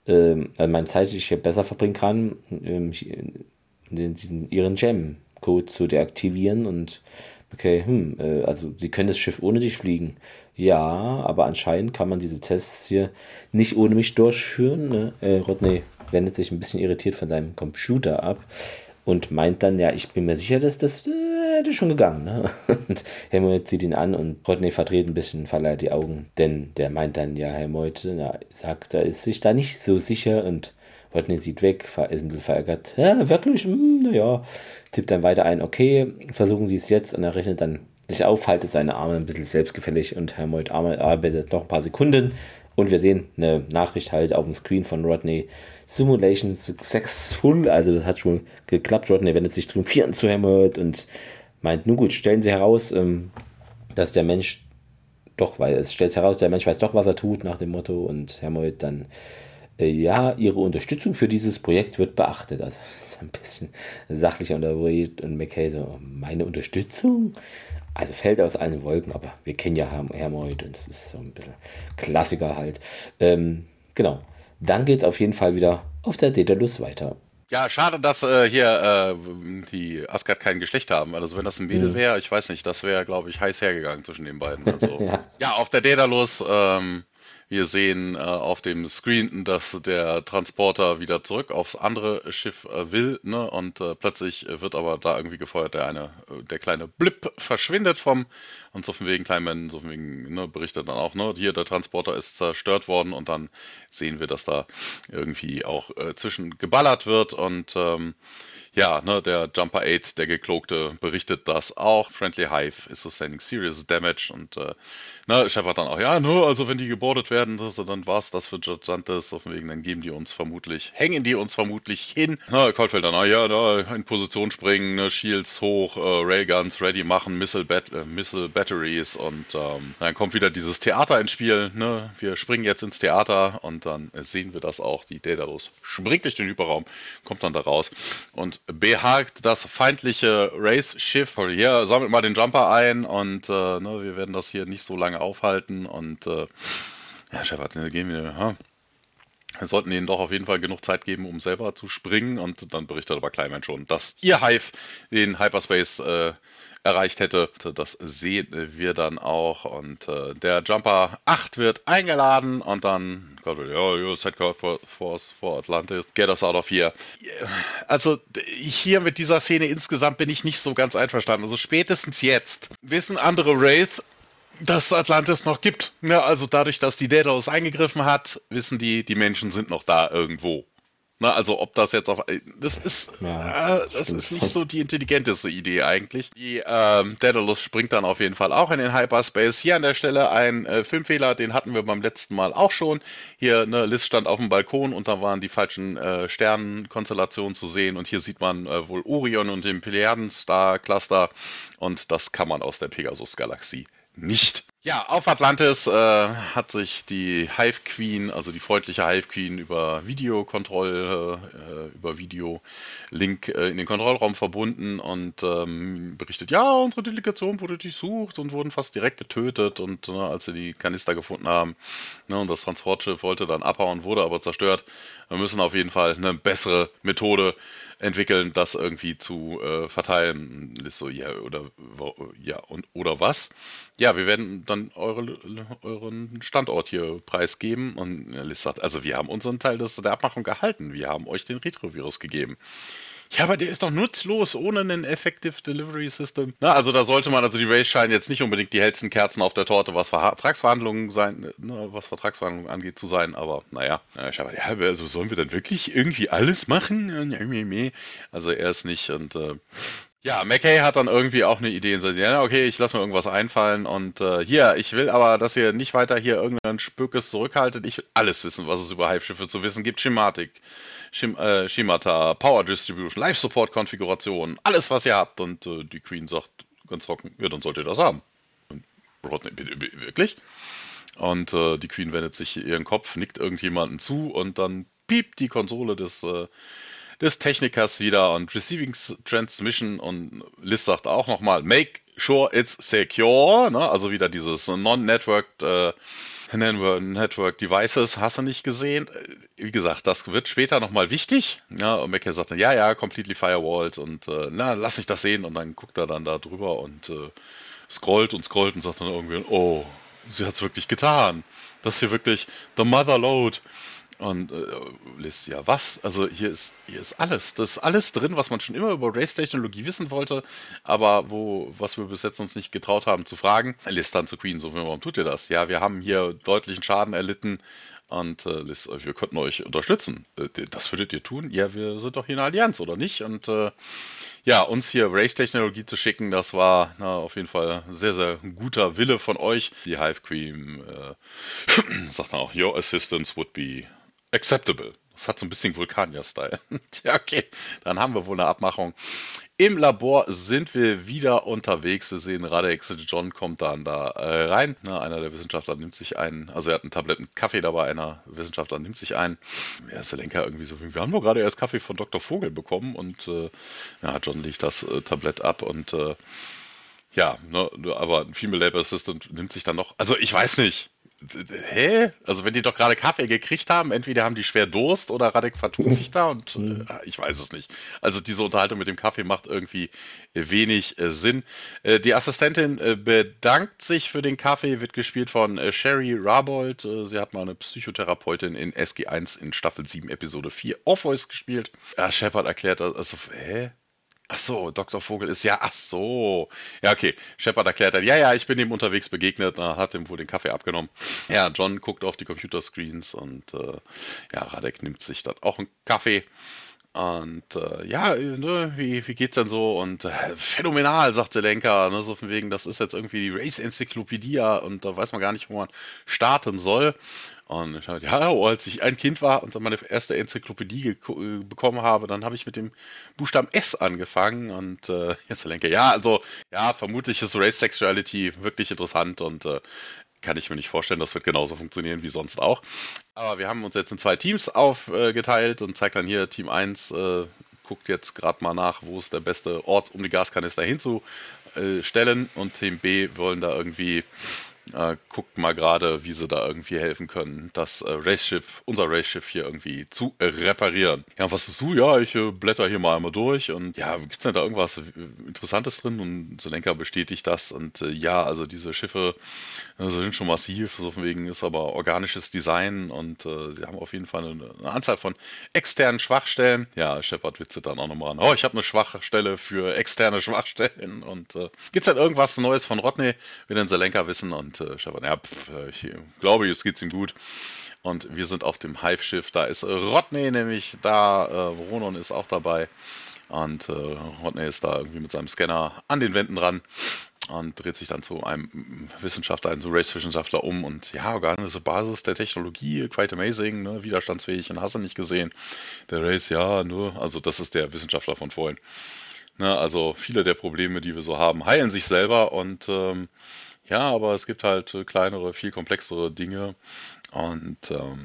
ich hier besser verbringen kann, ihren Gem-Code zu deaktivieren. Und McKay, also sie können das Schiff ohne dich fliegen. Ja, aber anscheinend kann man diese Tests hier nicht ohne mich durchführen. Rodney wendet sich ein bisschen irritiert von seinem Computer ab und meint dann, ja, ich bin mir sicher, dass das hätte schon gegangen. Und Hermoid sieht ihn an und Rodney verdreht ein bisschen, verleiht die Augen, denn der meint dann, ja, Hermoid sagt, er ist sich da nicht so sicher, und Rodney sieht weg, ist ein bisschen verärgert. Ja, wirklich? Tippt dann weiter ein, okay, versuchen Sie es jetzt, und er rechnet dann sich auf, haltet seine Arme ein bisschen selbstgefällig, und Hermoid arbeitet noch ein paar Sekunden. Und wir sehen eine Nachricht halt auf dem Screen von Rodney. Simulation successful. Also das hat schon geklappt. Rodney wendet sich triumphierend zu Hermoid und meint, nun gut, stellen Sie heraus, dass der Mensch der Mensch weiß doch, was er tut, nach dem Motto. Und Hermoid dann, Ihre Unterstützung für dieses Projekt wird beachtet. Also das ist ein bisschen sachlicher unterwegs. Und McKay so, meine Unterstützung? Also fällt aus allen Wolken, aber wir kennen ja Hermoid und es ist so ein bisschen Klassiker halt. Genau. Dann geht es auf jeden Fall wieder auf der Daedalus weiter. Ja, schade, dass hier die Asgard kein Geschlecht haben. Also wenn das ein Mädel wäre, ich weiß nicht, das wäre, glaube ich, heiß hergegangen zwischen den beiden. Also, ja, auf der Daedalus, wir sehen auf dem Screen, dass der Transporter wieder zurück aufs andere Schiff will, und plötzlich wird aber da irgendwie gefeuert, der kleine Blip verschwindet und so von wegen Kleinman, berichtet dann auch, hier der Transporter ist zerstört worden, und dann sehen wir, dass da irgendwie auch zwischen geballert wird, und der Jumper 8, der Gekloakte, berichtet das auch. Friendly Hive is sustaining serious damage, und Shepard dann auch, also wenn die gebordet werden, dann war es das für Gigantes, auf wegen, dann hängen die uns vermutlich hin. Caldwell dann, in Position springen, Shields hoch, Railguns ready machen, Missile Batteries, und dann kommt wieder dieses Theater ins Spiel, wir springen jetzt ins Theater, und dann sehen wir das auch, die Daedalus springt durch den Hyperraum, kommt dann da raus und behagt das feindliche Race-Schiff. Hier, sammelt mal den Jumper ein, und wir werden das hier nicht so lange aufhalten, und Shepard, gehen wir, wir sollten ihnen doch auf jeden Fall genug Zeit geben, um selber zu springen, und dann berichtet aber Kleinman schon, dass ihr Hive den Hyperspace erreicht hätte. Das sehen wir dann auch. Und der Jumper 8 wird eingeladen und dann, you set force for Atlantis, get us out of here. Also hier mit dieser Szene insgesamt bin ich nicht so ganz einverstanden. Also spätestens jetzt wissen andere Wraith, dass es Atlantis noch gibt. Ja, also dadurch, dass die Daedalus eingegriffen hat, wissen die Menschen sind noch da irgendwo. Na, also ob das jetzt auf... Das ist nicht so die intelligenteste Idee eigentlich. Die Daedalus springt dann auf jeden Fall auch in den Hyperspace. Hier an der Stelle ein Filmfehler, den hatten wir beim letzten Mal auch schon. Hier, Liz stand auf dem Balkon und da waren die falschen Sternenkonstellationen zu sehen. Und hier sieht man wohl Orion und den Plejaden-Star-Cluster. Und das kann man aus der Pegasus-Galaxie nicht. Ja, auf Atlantis hat sich die Hive Queen, also die freundliche Hive Queen, über über Video-Link in den Kontrollraum verbunden und berichtet, ja, unsere Delegation wurde durchsucht und wurden fast direkt getötet und als sie die Kanister gefunden haben, und das Transportschiff wollte dann abhauen, wurde aber zerstört. Wir müssen auf jeden Fall eine bessere Methode entwickeln, das irgendwie zu verteilen. Ist so, oder was? Ja, wir werden dann euren Standort hier preisgeben. Und Liz sagt, also wir haben unseren Teil der Abmachung gehalten. Wir haben euch den Retrovirus gegeben. Ja, aber der ist doch nutzlos, ohne ein Effective Delivery System. Na, also da sollte man, also die Rays scheinen jetzt nicht unbedingt die hellsten Kerzen auf der Torte, was Vertragsverhandlungen angeht, zu sein, aber naja. Also sollen wir dann wirklich irgendwie alles machen? Also er ist nicht und ja, McKay hat dann irgendwie auch eine Idee und sagt, ja, okay, ich lasse mir irgendwas einfallen und hier, ich will aber, dass ihr nicht weiter hier irgendein Spökes zurückhaltet. Ich will alles wissen, was es über Hive-Schiffe zu wissen gibt. Schemata, Power Distribution, Life Support Konfiguration, alles, was ihr habt. Und die Queen sagt ganz trocken, ja, dann sollt ihr das haben. Und Rodney, wirklich? Und die Queen wendet sich ihren Kopf, nickt irgendjemanden zu und dann piept die Konsole des Technikers wieder und Receiving Transmission und Liz sagt auch nochmal, make sure it's secure, ne? Also wieder dieses Non-Networked Network Devices, hast du nicht gesehen? Wie gesagt, das wird später nochmal wichtig. Ja, und McKay sagt dann, ja, completely firewalled und lass mich das sehen und dann guckt er dann da drüber und scrollt und sagt dann irgendwie, oh, sie hat's wirklich getan. Das ist hier wirklich the mother load. Und Liz, ja was? Also hier ist alles. Das ist alles drin, was man schon immer über Race-Technologie wissen wollte, aber was wir bis jetzt uns nicht getraut haben zu fragen. Liz dann zu Queen, so, warum tut ihr das? Ja, wir haben hier deutlichen Schaden erlitten und Liz, wir könnten euch unterstützen. Das würdet ihr tun? Ja, wir sind doch hier eine Allianz, oder nicht? Und ja, uns hier Race-Technologie zu schicken, das war auf jeden Fall sehr, sehr guter Wille von euch. Die Hive Queen sagt dann auch, your assistance would be acceptable. Das hat so ein bisschen Vulkanier-Style. Ja, okay, dann haben wir wohl eine Abmachung. Im Labor sind wir wieder unterwegs. Wir sehen, Radek John kommt dann da rein. Einer der Wissenschaftler nimmt sich einen, also er hat ein Tablett mit Kaffee dabei, einer Wissenschaftler nimmt sich einen. Er ist der Lenker irgendwie so, wir haben doch gerade erst Kaffee von Dr. Vogel bekommen und John legt das Tablett ab und ja, aber ein Female Labor Assistant nimmt sich dann noch, also ich weiß nicht. Hä? Also wenn die doch gerade Kaffee gekriegt haben, entweder haben die schwer Durst oder Radek vertut sich da und ich weiß es nicht. Also diese Unterhaltung mit dem Kaffee macht irgendwie wenig Sinn. Die Assistentin bedankt sich für den Kaffee, wird gespielt von Sherry Rabold. Sie hat mal eine Psychotherapeutin in SG1 in Staffel 7, Episode 4 Orpheus gespielt. Shepard erklärt, also, hä? Ach so, Dr. Vogel ist, ja, ach so. Ja, okay. Shepard erklärt dann, ja, ich bin ihm unterwegs begegnet, hat ihm wohl den Kaffee abgenommen. Ja, John guckt auf die Computerscreens und Radek nimmt sich dann auch einen Kaffee. Und wie geht's denn so? Und phänomenal, sagt Zelenka, so von wegen, das ist jetzt irgendwie die Race-Enzyklopädie und da weiß man gar nicht, wo man starten soll. Und ich dachte, als ich ein Kind war und dann meine erste Enzyklopädie bekommen habe, dann habe ich mit dem Buchstaben S angefangen und jetzt Zelenka, vermutlich ist Race Sexuality wirklich interessant und kann ich mir nicht vorstellen, das wird genauso funktionieren wie sonst auch. Aber wir haben uns jetzt in 2 Teams aufgeteilt und zeigt dann hier, Team 1 guckt jetzt gerade mal nach, wo ist der beste Ort, um die Gaskanister hinzustellen und Team B wollen da irgendwie guckt mal gerade, wie sie da irgendwie helfen können, das unser Race-Schiff hier irgendwie zu reparieren. Ja, was ist du? Ja, ich blätter hier mal einmal durch und ja, gibt's denn da irgendwas Interessantes drin? Und Zelenka bestätigt das und ja, also diese Schiffe sind schon massiv, so von wegen ist aber organisches Design und sie haben auf jeden Fall eine Anzahl von externen Schwachstellen. Ja, Shepard witzelt dann auch nochmal an. Oh, ich habe eine Schwachstelle für externe Schwachstellen und gibt's denn irgendwas Neues von Rodney? Will den Zelenka wissen und Shepard, ja, ich glaube, jetzt geht's ihm gut. Und wir sind auf dem Hive-Schiff, da ist Rodney nämlich da, Ronon ist auch dabei und Rodney ist da irgendwie mit seinem Scanner an den Wänden dran und dreht sich dann zu einem Wissenschaftler, einem Race-Wissenschaftler um und ja, organische Basis der Technologie, quite amazing, ne, widerstandsfähig und hast du nicht gesehen. Der Race, ja, nur, also das ist der Wissenschaftler von vorhin. Ne, also viele der Probleme, die wir so haben, heilen sich selber und ja, aber es gibt halt kleinere, viel komplexere Dinge und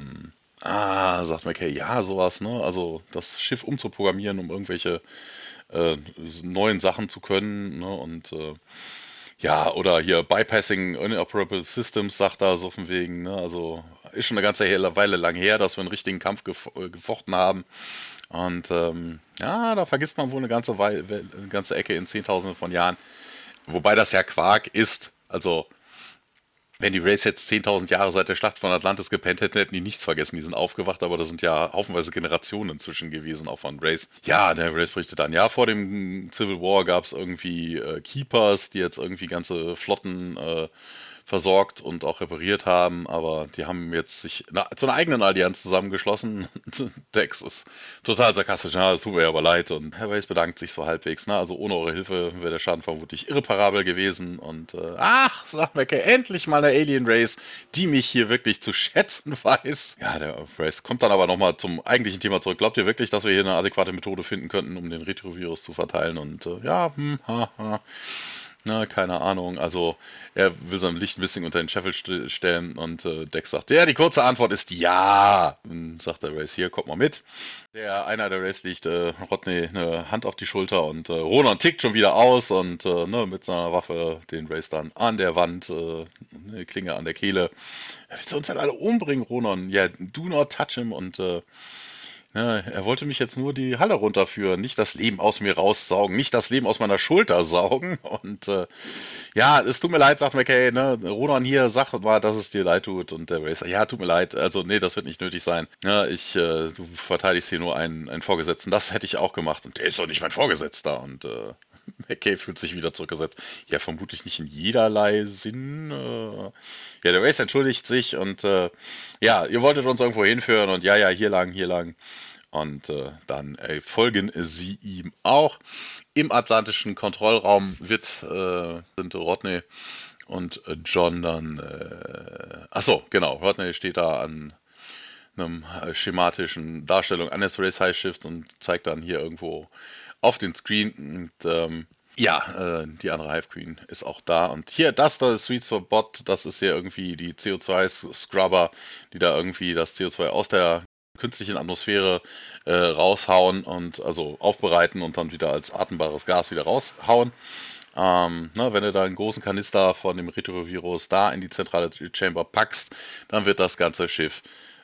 sagt McKay, ja, sowas, ne? Also das Schiff umzuprogrammieren, um irgendwelche äh, neuen Sachen zu können, ne? Und ja, oder hier Bypassing Inoperable Systems, sagt er so von wegen, ne? Also ist schon eine ganze Weile lang her, dass wir einen richtigen Kampf gefochten haben. Und ja, da vergisst man wohl eine ganze Ecke in Zehntausenden von Jahren. Wobei das ja Quark ist. Also wenn die Rays jetzt 10.000 Jahre seit der Schlacht von Atlantis gepennt hätten, hätten die nichts vergessen. Die sind aufgewacht, aber das sind ja haufenweise Generationen inzwischen gewesen, auch von Rays. Ja, der Rays berichtet dann, ja, vor dem Civil War gab es irgendwie Keepers, die jetzt irgendwie ganze Flotten versorgt und auch repariert haben, aber die haben jetzt sich zu einer eigenen Allianz zusammengeschlossen. Dex ist total sarkastisch, na, es tut mir aber leid und Herr Race bedankt sich so halbwegs, ne? Also ohne eure Hilfe wäre der Schaden vermutlich irreparabel gewesen und ach, sagt McKay, endlich mal eine Alien Race, die mich hier wirklich zu schätzen weiß. Ja, der Race kommt dann aber nochmal zum eigentlichen Thema zurück. Glaubt ihr wirklich, dass wir hier eine adäquate Methode finden könnten, um den Retrovirus zu verteilen? Und ja, na, keine Ahnung. Also er will sein Licht ein bisschen unter den Scheffel stellen und Dex sagt, ja, die kurze Antwort ist ja. Dann sagt der Race, hier, kommt mal mit. Einer der Race legt Rodney eine Hand auf die Schulter und Ronan tickt schon wieder aus und ne, mit seiner Waffe den Race dann an der Wand, eine Klinge an der Kehle. Er will uns halt alle umbringen, Ronan. Ja, do not touch him und ja, er wollte mich jetzt nur die Halle runterführen, nicht das Leben aus mir raussaugen, nicht das Leben aus meiner Schulter saugen. Und ja, es tut mir leid, sagt McKay, ne, Ronan hier, sag mal, dass es dir leid tut. Und der Racer, ja, tut mir leid, also nee, das wird nicht nötig sein. Ja, du verteidigst hier nur einen Vorgesetzten, das hätte ich auch gemacht. Und der ist doch nicht mein Vorgesetzter. Und McKay fühlt sich wieder zurückgesetzt. Ja, vermutlich nicht in jederlei Sinn. Ja, der Racer entschuldigt sich und ja, ihr wolltet uns irgendwo hinführen und ja, hier lang, hier lang. Und dann folgen sie ihm auch. Im atlantischen Kontrollraum sind Rodney und John dann. Achso, genau. Rodney steht da an einem schematischen Darstellung eines Race High Shifts und zeigt dann hier irgendwo auf den Screen. Und ja, die andere Hive Queen ist auch da. Und hier, das da ist Sweet Spot, das ist hier irgendwie die CO2-Scrubber, die da irgendwie das CO2 aus der künstlichen Atmosphäre raushauen und also aufbereiten und dann wieder als atmbares Gas wieder raushauen. Wenn du da einen großen Kanister von dem Retrovirus da in die zentrale Chamber packst, dann wird das ganze Schiff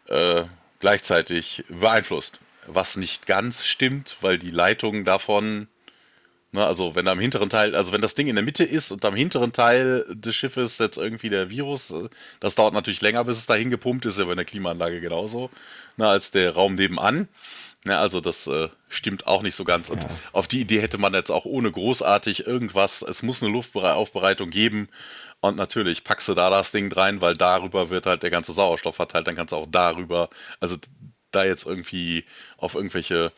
gleichzeitig beeinflusst. Was nicht ganz stimmt, weil die Leitungen davon, ne, also wenn am hinteren Teil, also wenn das Ding in der Mitte ist und am hinteren Teil des Schiffes jetzt irgendwie der Virus, das dauert natürlich länger, bis es dahin gepumpt ist, ja bei der Klimaanlage genauso, ne, als der Raum nebenan. Ja, also das stimmt auch nicht so ganz. Und Ja. auf die Idee hätte man jetzt auch ohne großartig irgendwas, es muss eine Luftaufbereitung geben. Und natürlich packst du da das Ding rein, weil darüber wird halt der ganze Sauerstoff verteilt. Dann kannst du auch darüber, also da jetzt irgendwie auf irgendwelche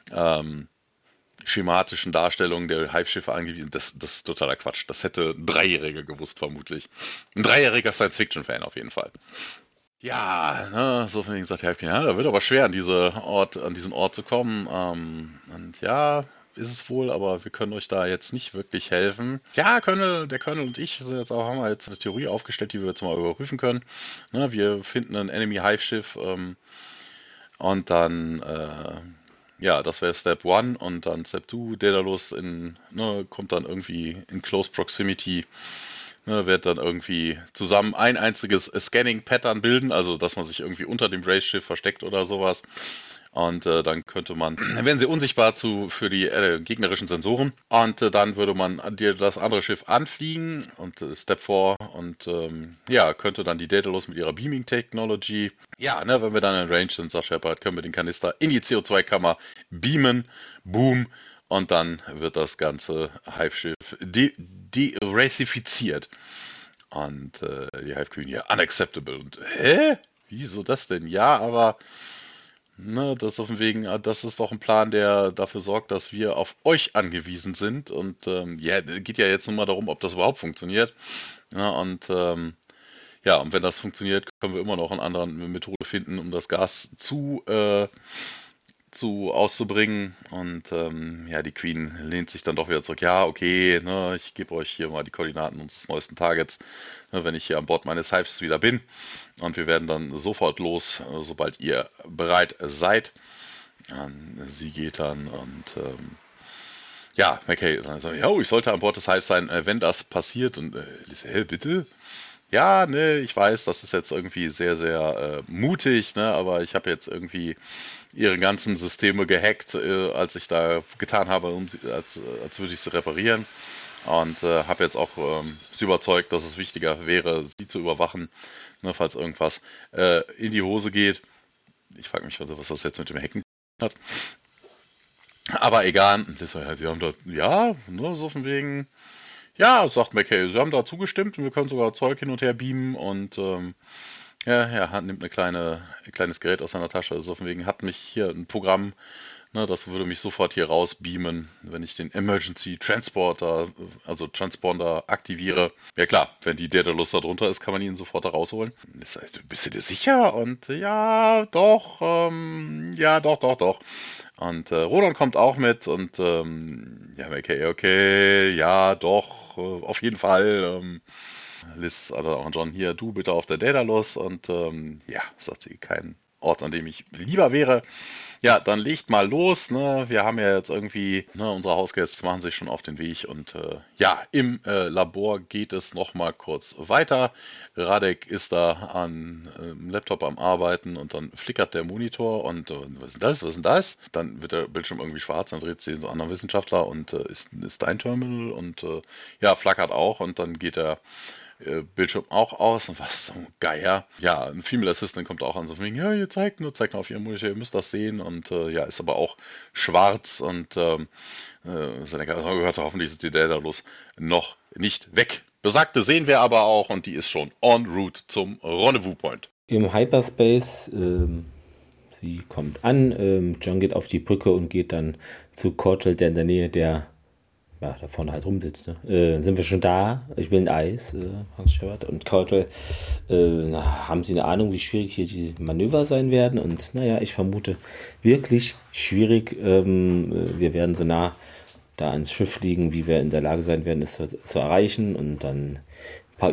schematischen Darstellungen der Hive-Schiffe angewiesen, das ist totaler Quatsch. Das hätte ein Dreijähriger gewusst, vermutlich. Ein dreijähriger Science-Fiction-Fan auf jeden Fall. Ja, ne, so von wegen sagt Halbchen, ja, da wird aber schwer an diesen Ort zu kommen. Und ja, ist es wohl, aber wir können euch da jetzt nicht wirklich helfen. Ja, der Colonel und ich haben wir jetzt eine Theorie aufgestellt, die wir jetzt mal überprüfen können. Ne, wir finden ein Enemy Hive Schiff und dann ja, das wäre Step 1 und dann Step 2, Daedalus kommt dann irgendwie in Close Proximity. Ne, wird dann irgendwie zusammen ein einziges Scanning-Pattern bilden, also dass man sich irgendwie unter dem Race-Schiff versteckt oder sowas. Und dann könnte man, dann wären sie unsichtbar für die gegnerischen Sensoren. Und dann würde man dir das andere Schiff anfliegen und Step 4 und ja, könnte dann die Daedalus mit ihrer Beaming-Technology, ja, ne, wenn wir dann in Range sind, sagt Shepard, können wir den Kanister in die CO2-Kammer beamen, boom, und dann wird das ganze Hive-Schiff de-racifiziert. Und die Hive Queen, ja, unacceptable. Und, hä? Wieso das denn? Ja, aber ne, das auf dem Wegen, das ist doch ein Plan, der dafür sorgt, dass wir auf euch angewiesen sind. Und ja, geht ja jetzt nur mal darum, ob das überhaupt funktioniert. Ja, und ja, und wenn das funktioniert, können wir immer noch eine andere Methode finden, um das Gas auszubringen. Und ja, die Queen lehnt sich dann doch wieder zurück. Ja, okay, ne, ich gebe euch hier mal die Koordinaten unseres neuesten Targets, ne, wenn ich hier an Bord meines Hives wieder bin. Und wir werden dann sofort los, sobald ihr bereit seid. Sie geht dann und ja, McKay sagt, ja, ich sollte an Bord des Hives sein, wenn das passiert. Und Lisa, bitte? Ja, ne, ich weiß, das ist jetzt irgendwie sehr, sehr mutig, ne, aber ich habe jetzt irgendwie ihre ganzen Systeme gehackt, als ich da getan habe, als würde ich sie reparieren. Und habe jetzt auch sie überzeugt, dass es wichtiger wäre, sie zu überwachen, ne, falls irgendwas in die Hose geht. Ich frage mich, was das jetzt mit dem Hacken hat. Aber egal, das halt, sie haben da, ja, nur so von wegen. Ja, sagt McKay, sie haben da zugestimmt und wir können sogar Zeug hin und her beamen und ja, er nimmt ein kleines Gerät aus seiner Tasche, also von wegen hat mich hier ein Programm, ne, das würde mich sofort hier raus beamen, wenn ich den Emergency Transporter, also Transponder aktiviere. Ja klar, wenn die Daedalus da drunter ist, kann man ihn sofort da rausholen. Das heißt, bist du dir sicher? Und ja, doch, doch. Und Roland kommt auch mit und ja, okay, ja, doch, auf jeden Fall. Liz, also auch John hier, du bitte auf der Daedalus und ja, sagt sie, kein Ort, an dem ich lieber wäre. Ja, dann legt mal los, ne? Wir haben ja jetzt irgendwie, ne, unsere Hausgäste machen sich schon auf den Weg und ja, im Labor geht es nochmal kurz weiter. Radek ist da an Laptop am Arbeiten und dann flickert der Monitor und was ist das, was ist denn das? Dann wird der Bildschirm irgendwie schwarz, dann dreht sich so ein anderer Wissenschaftler und ist dein Terminal und ja, flackert auch und dann geht der Bildschirm auch aus und was so ein Geier. Ja, ein Female Assistant kommt auch an, so von wegen, ja, ihr zeigt nur auf ihrem Monitor, ihr müsst das sehen und ja, ist aber auch schwarz und seine gehört hoffentlich ist die Daedalus noch nicht weg. Besagte sehen wir aber auch und die ist schon en route zum Rendezvous Point. Im Hyperspace, sie kommt an, John geht auf die Brücke und geht dann zu Cortal, der in der Nähe da vorne halt rumsitzt. Ne? Sind wir schon da? Ich will ein Eis, Hans Shepard. Und Cortal, haben Sie eine Ahnung, wie schwierig hier die Manöver sein werden? Und naja, ich vermute, wirklich schwierig. Wir werden so nah da ans Schiff liegen, wie wir in der Lage sein werden, es zu erreichen. Und dann ein paar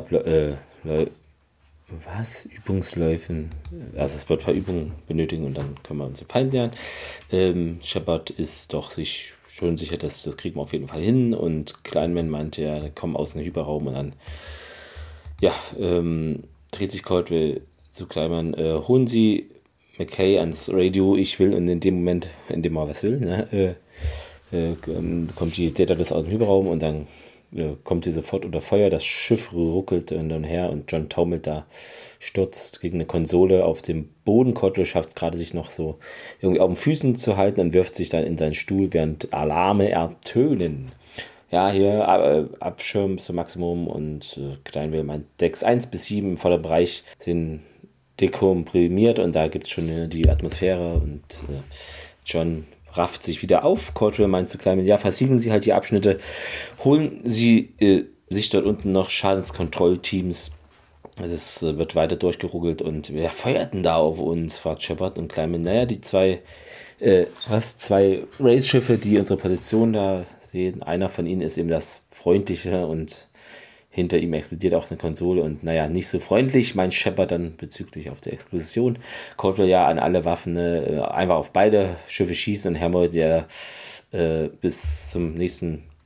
Übungsläufen. Also es wird ein paar Übungen benötigen und dann können wir uns den Feind lernen. Shepard ist doch sich schon sicher, dass das kriegen wir auf jeden Fall hin und Kleinman meinte ja, kommen aus dem Hyperraum und dann ja, dreht sich Caldwell zu Kleinman, holen Sie McKay ans Radio, ich will, und in dem Moment, in dem er was will, ne, kommt die Daedalus aus dem Hyperraum und dann kommt sie sofort unter Feuer, das Schiff ruckelt und dann her und John taumelt da, stürzt gegen eine Konsole auf dem Boden. Caldwell schafft es gerade, sich noch so irgendwie auf den Füßen zu halten und wirft sich dann in seinen Stuhl, während Alarme ertönen. Ja, hier Abschirm zum Maximum und Kleinwell meint, Decks 1 bis 7 im Vorderbereich sind dekomprimiert und da gibt es schon die Atmosphäre und John rafft sich wieder auf. Caldwell meint zu Kleinman, ja, versiegeln Sie halt die Abschnitte, holen Sie sich dort unten noch Schadenskontrollteams. Es wird weiter durchgeruckelt und wer feuert denn da auf uns, fragt Shepard und Kleinman. Naja, die zwei Race-Schiffe, die unsere Position da sehen. Einer von ihnen ist eben das freundliche und hinter ihm explodiert auch eine Konsole und naja, nicht so freundlich, meint Shepard dann bezüglich auf der Explosion. Caldwell ja an alle Waffen, einfach auf beide Schiffe schießen und Hammond, der bis zum nächsten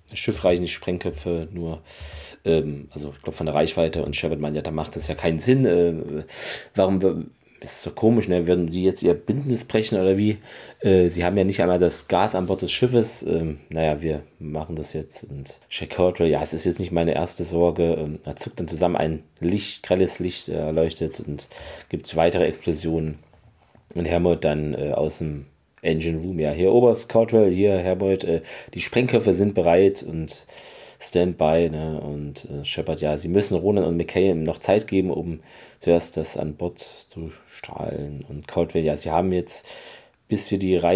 Schiff reichen die Sprengköpfe nur, also ich glaube von der Reichweite, und Shepard meint, ja, da macht das ja keinen Sinn. Warum ist so komisch, ne? Würden die jetzt ihr Bündnis brechen oder wie? Sie haben ja nicht einmal das Gas an Bord des Schiffes. Naja, wir machen das jetzt. Und Jack Cottrell, ja, es ist jetzt nicht meine erste Sorge. Er zuckt dann zusammen, ein Licht, grelles Licht erleuchtet und gibt weitere Explosionen. Und Hermod dann aus dem Engine Room, ja, hier Oberst Cottrell, hier Hermod, die Sprengköpfe sind bereit und Standby, ne? Und Shepard, ja, sie müssen Ronan und McKay noch Zeit geben, um zuerst das an Bord zu strahlen. Und Caldwell, ja, sie haben jetzt, bis wir die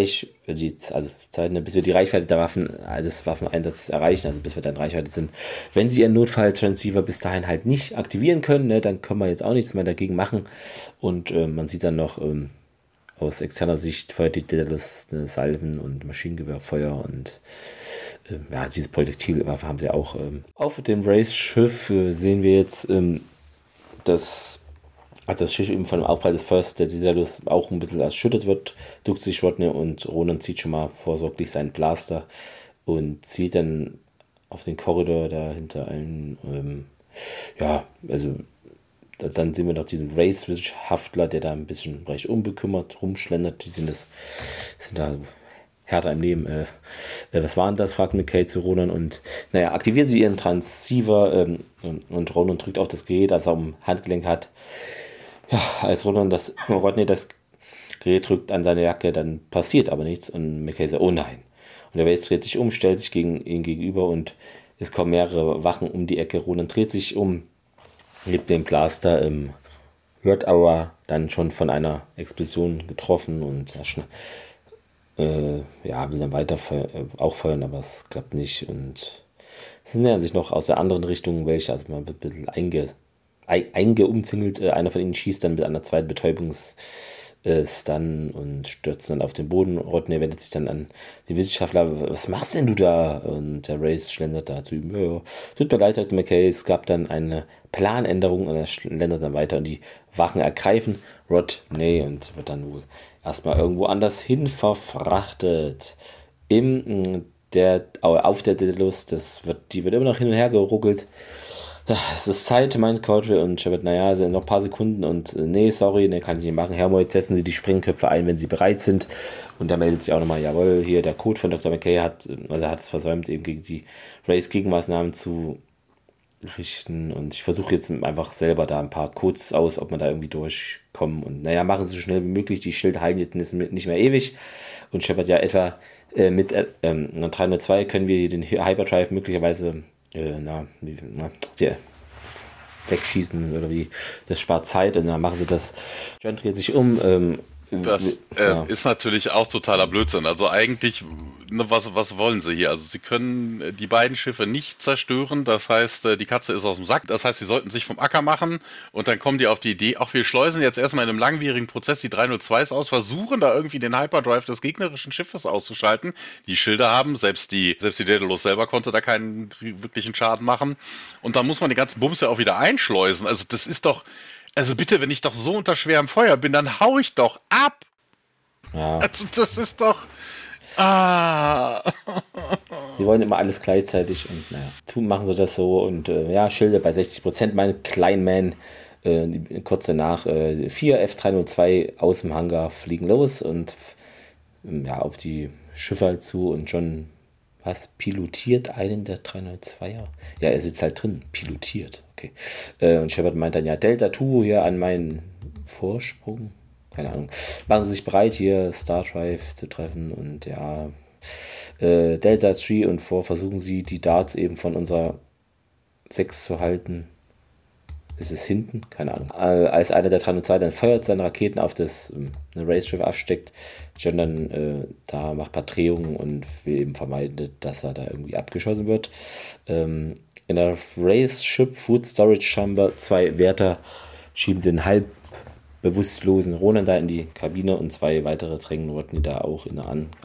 bis wir die Reichweite der des Waffeneinsatzes erreichen, also bis wir dann Reichweite sind, wenn sie ihren Notfalltransceiver bis dahin halt nicht aktivieren können, ne, dann können wir jetzt auch nichts mehr dagegen machen. Und man sieht dann noch aus externer Sicht feuert die Daedalus Salven und Maschinengewehrfeuer und ja, diese Projektilwaffe haben sie auch. Auf dem Race-Schiff sehen wir jetzt, dass als das Schiff eben von dem Aufprall des Feuers der Daedalus auch ein bisschen erschüttert wird, duckt sich Rodney und Ronan zieht schon mal vorsorglich seinen Blaster und zielt dann auf den Korridor da hinter allen. Ja, also dann sehen wir noch diesen Race-Wissenschaftler, der da ein bisschen recht unbekümmert rumschlendert. Die sind da härter im Leben. Was war denn das? Fragt McKay zu Ronan. Und naja, aktivieren sie ihren Transceiver und Ronan drückt auf das Gerät, das er am Handgelenk hat. Ja, als Rodney das Gerät drückt an seine Jacke, dann passiert aber nichts. Und McKay sagt, oh nein. Und der Race dreht sich um, stellt sich gegen ihn gegenüber und es kommen mehrere Wachen um die Ecke. Ronan dreht sich um, gibt den Blaster, wird aber dann schon von einer Explosion getroffen und will dann weiter auch feuern, aber es klappt nicht. Und es nähern sich noch aus der anderen Richtung welche, also man wird ein bisschen eingeumzingelt. Einer von ihnen schießt dann mit einer zweiten Betäubungsstun und stürzt dann auf den Boden. Rodney wendet sich dann an den Wissenschaftler, was machst denn du da? Und der Race schlendert da zu ihm, ja, tut mir leid, Dr. McKay, es gab dann eine Planänderung und er schlendert dann weiter und die Wachen ergreifen Rodney und wird dann wohl erstmal irgendwo anders hin verfrachtet. Auf der Daedalus, die wird immer noch hin und her geruckelt. Ja, es ist Zeit, meint Caldwell und Shepard, naja, sind noch ein paar Sekunden und nee, sorry, ne, kann ich nicht machen. Hermod, setzen Sie die Sprengköpfe ein, wenn Sie bereit sind. Und da meldet sich auch nochmal, jawohl, hier der Code von Dr. McKay hat es versäumt, eben gegen die Race-Gegenmaßnahmen zu richten. Und ich versuche jetzt einfach selber da ein paar Codes aus, ob man da irgendwie durchkommen. Und naja, machen Sie so schnell wie möglich, die Schilde heilen jetzt nicht mehr ewig. Und Shepard, ja, etwa mit 302 können wir den Hyperdrive möglicherweise wegschießen oder wie, das spart Zeit und dann machen sie das. John dreht sich um. Das ist natürlich auch totaler Blödsinn. Also eigentlich, was wollen sie hier? Also sie können die beiden Schiffe nicht zerstören. Das heißt, die Katze ist aus dem Sack. Das heißt, sie sollten sich vom Acker machen und dann kommen die auf die Idee, wir schleusen jetzt erstmal in einem langwierigen Prozess die 302s aus, versuchen da irgendwie den Hyperdrive des gegnerischen Schiffes auszuschalten. Die Schilder haben, selbst die Daedalus selber konnte da keinen wirklichen Schaden machen. Und dann muss man den ganzen Bums ja auch wieder einschleusen. Also das ist doch... Also bitte, wenn ich doch so unter schwerem Feuer bin, dann hau ich doch ab. Ja. Also das ist doch... Sie wollen immer alles gleichzeitig und machen sie das so. Und Schilde bei 60%, mein Kleinman. Kurz danach 4 F-302 aus dem Hangar fliegen los und auf die Schiffe halt zu und John... pilotiert einen der 302er? Ja, er sitzt halt drin, pilotiert, okay. Und Shepard meint dann, ja, Delta 2 hier an meinen Vorsprung, keine Ahnung. Machen Sie sich bereit, hier Star Drive zu treffen und Delta 3 und 4 versuchen Sie, die Darts eben von unserer 6 zu halten. Ist es hinten? Keine Ahnung. Als einer der 302 dann feuert seine Raketen auf das Race-Schiff absteckt, John dann da macht ein paar Drehungen und will eben vermeiden, dass er da irgendwie abgeschossen wird. In der Race-Ship Food Storage Chamber 2 Wärter schieben den halb bewusstlosen Ronan da in die Kabine und 2 weitere drängen Rodney da auch also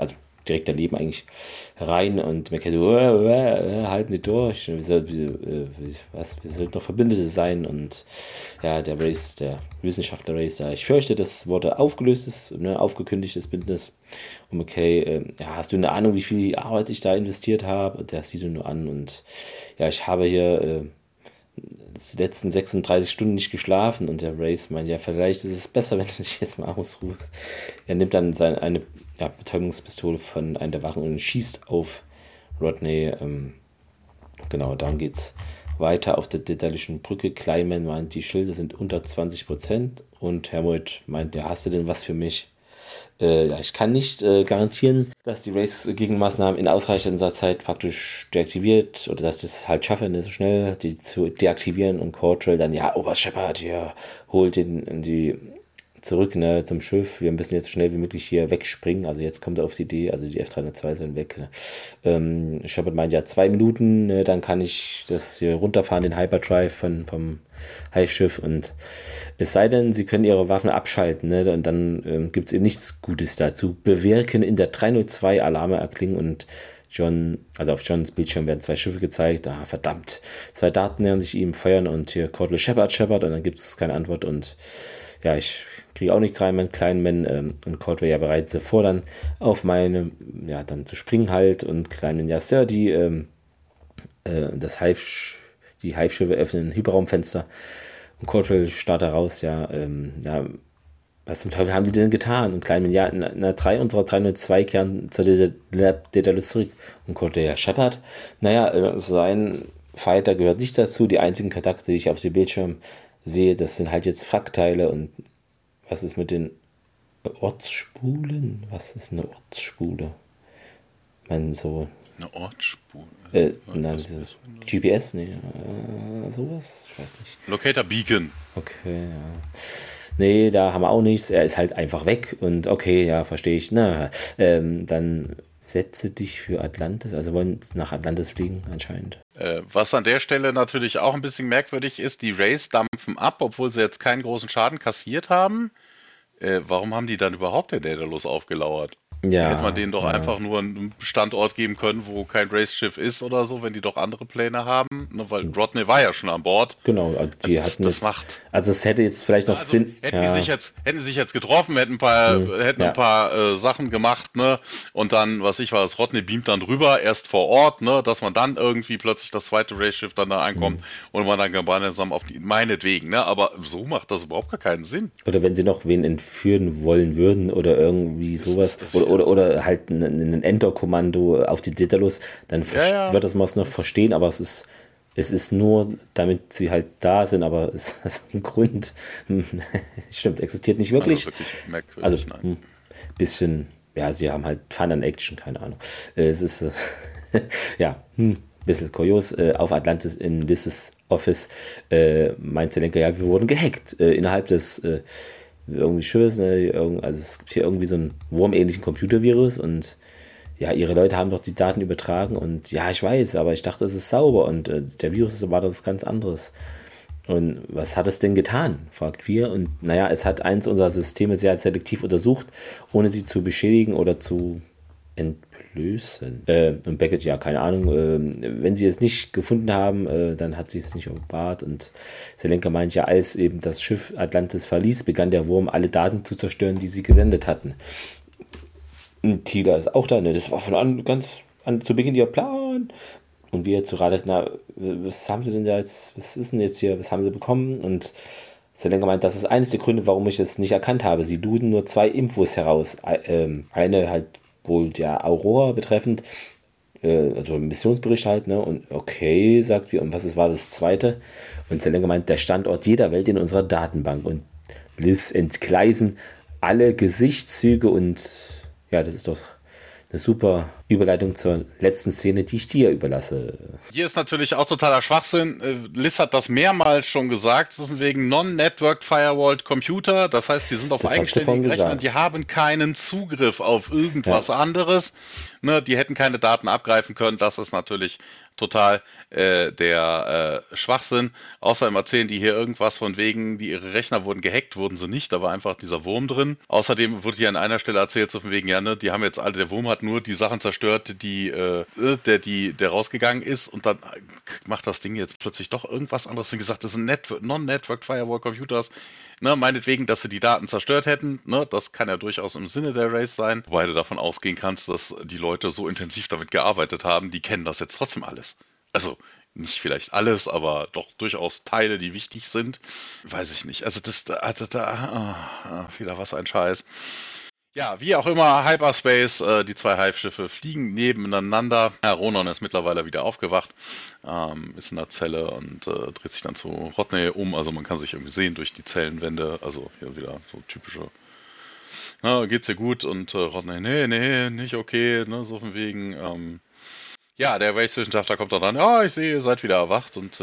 direkt daneben eigentlich rein und man kennt, halten Sie durch, wir sollten doch Verbündete sein und ja, der Wissenschaftler Race da, ich fürchte, das wurde aufgelöst, ne, aufgekündigtes Bündnis und McKay, ja, hast du eine Ahnung, wie viel Arbeit ich da investiert habe? Und der sieht ihn nur an und ja, ich habe hier die letzten 36 Stunden nicht geschlafen und der Race meint, ja, vielleicht ist es besser, wenn du dich jetzt mal ausruhst. Er nimmt dann eine Betäubungspistole von einer der Wachen und schießt auf Rodney. Genau, dann geht's weiter auf der Detailichen Brücke. Kleinman meint, die Schilde sind unter 20% und Helmut meint, ja, hast du denn was für mich? Ja, ich kann nicht garantieren, dass die Race-Gegenmaßnahmen in ausreichender Zeit praktisch deaktiviert oder dass ich es halt schaffe, ne, so schnell die zu deaktivieren und Cortrell dann, ja, Oberst Shepard, hier, holt die zurück, ne, zum Schiff. Wir müssen jetzt so schnell wie möglich hier wegspringen. Also jetzt kommt er auf die Idee, also die F-302 sind weg. Ne. Shepard meint ja 2 Minuten, ne, dann kann ich das hier runterfahren, den Hyperdrive vom Hive-Schiff und es sei denn, sie können ihre Waffen abschalten, ne, und dann gibt es eben nichts Gutes dazu bewirken. In der 302 Alarme erklingen und auf Johns Bildschirm werden 2 Schiffe gezeigt. Ah, verdammt. 2 Daten nähern sich ihm, feuern und hier Cortland Shepard und dann gibt es keine Antwort und ja, ich kriege auch nichts rein, mein kleinen Mann und Cortland ja bereit vor dann auf meine, ja, dann zu springen halt und kleinen, ja, Sir, die Hive-Schiffe öffnen ein Hyperraumfenster und Cortland startet raus, ja, was zum Teufel haben sie denn getan? Und Kleinman, ja, in einer 3 unserer 302 kehren zur Daedalus zurück. Und Cortland, ja, Shepard, naja, sein Fighter gehört nicht dazu. Die einzigen Kontakte, die ich auf dem Bildschirm sehe, das sind halt jetzt Frackteile. Und was ist mit den Ortsspulen? Was ist eine Ortsspule? So. Eine Ortsspule? GPS? Nee, sowas? Ich weiß nicht. Locator Beacon. Okay, ja. Nee, da haben wir auch nichts. Er ist halt einfach weg und okay, ja, verstehe ich. Na, dann setze dich für Atlantis. Also wollen nach Atlantis fliegen anscheinend. Was an der Stelle natürlich auch ein bisschen merkwürdig ist, die Rays dampfen ab, obwohl sie jetzt keinen großen Schaden kassiert haben. Warum haben die dann überhaupt den Daedalus aufgelauert? Ja, hätte man denen doch einfach nur einen Standort geben können, wo kein Race-Schiff ist oder so, wenn die doch andere Pläne haben. Ne, weil Rodney war ja schon an Bord. Genau, die hatten das jetzt, also es hätte jetzt vielleicht noch Sinn. Hätten sie sich jetzt getroffen, hätten ein paar Sachen gemacht, ne? Und dann, Rodney beamt dann rüber, erst vor Ort, ne? Dass man dann irgendwie plötzlich das zweite Race-Schiff dann da ankommt und man dann gemeinsam auf die, meinetwegen, ne? Aber so macht das überhaupt gar keinen Sinn. Oder wenn sie noch wen entführen wollen würden oder irgendwie sowas. Oder halt ein Enter-Kommando auf die Daedalus, dann wird das man noch verstehen, aber es ist nur, damit sie halt da sind, aber es ist ein Grund. Stimmt, existiert nicht wirklich. Also wirklich merkwürdig, also bisschen, ja, sie haben halt Fun and Action, keine Ahnung. Es ist, ja, bisschen kurios. Auf Atlantis in Liz's Office meint Zelenka, ja, wir wurden gehackt innerhalb des irgendwie Schiffes, ne? Also es gibt hier irgendwie so einen wurmähnlichen Computervirus und ja, ihre Leute haben doch die Daten übertragen und ja, ich weiß, aber ich dachte, es ist sauber und der Virus war das ganz anderes. Und was hat es denn getan, fragt wir. Und naja, es hat eins unserer Systeme sehr selektiv untersucht, ohne sie zu beschädigen oder zu entblößen. Und Beckett, ja, keine Ahnung, wenn sie es nicht gefunden haben, dann hat sie es nicht offenbart. Und Zelenka meint ja, als eben das Schiff Atlantis verließ, begann der Wurm, alle Daten zu zerstören, die sie gesendet hatten. Und Tila ist auch da, ne? Das war von ganz zu Beginn ihr Plan. Und wir zu Rate, na, was haben sie denn da jetzt, was ist denn jetzt hier, was haben sie bekommen? Und Zelenka meint, das ist eines der Gründe, warum ich es nicht erkannt habe. Sie luden nur 2 Infos heraus. Eine halt wohl der Aurora betreffend, also ein Missionsbericht halt, ne? Und okay, sagt wir, und war das zweite? Und Zelenka meint, der Standort jeder Welt in unserer Datenbank. Und Liz entgleisen alle Gesichtszüge und ja, das ist doch eine super Überleitung zur letzten Szene, die ich dir überlasse. Hier ist natürlich auch totaler Schwachsinn. Liz hat das mehrmals schon gesagt, so von wegen Non-Networked Firewalled Computer. Das heißt, die sind auf eigenständigen Rechnern, die haben keinen Zugriff auf irgendwas anderes. Ne, die hätten keine Daten abgreifen können. Das ist natürlich total der Schwachsinn. Außerdem erzählen die hier irgendwas von wegen, ihre Rechner wurden gehackt, wurden sie nicht, da war einfach dieser Wurm drin. Außerdem wurde hier an einer Stelle erzählt, so von wegen, ja, ne, die haben jetzt alle, der Wurm hat nur die Sachen zerstört, der rausgegangen ist, und dann macht das Ding jetzt plötzlich doch irgendwas anderes. Wie gesagt, das sind Non-Networked Firewall Computers. Ne, meinetwegen, dass sie die Daten zerstört hätten, ne, das kann ja durchaus im Sinne der Race sein, wobei du davon ausgehen kannst, dass die Leute so intensiv damit gearbeitet haben, die kennen das jetzt trotzdem alles. Also nicht vielleicht alles, aber doch durchaus Teile, die wichtig sind. Weiß ich nicht. Also wieder was ein Scheiß. Ja, wie auch immer, Hyperspace, die zwei Hive-Schiffe fliegen nebeneinander. Ja, Ronan ist mittlerweile wieder aufgewacht, ist in der Zelle und dreht sich dann zu Rodney um. Also man kann sich irgendwie sehen durch die Zellenwände. Also hier wieder so typische, na, geht's dir gut? Und Rodney, nee, nicht okay, ne, so von wegen, ja, der Race-Wissenschaftler kommt dann, ja, ich sehe, ihr seid wieder erwacht und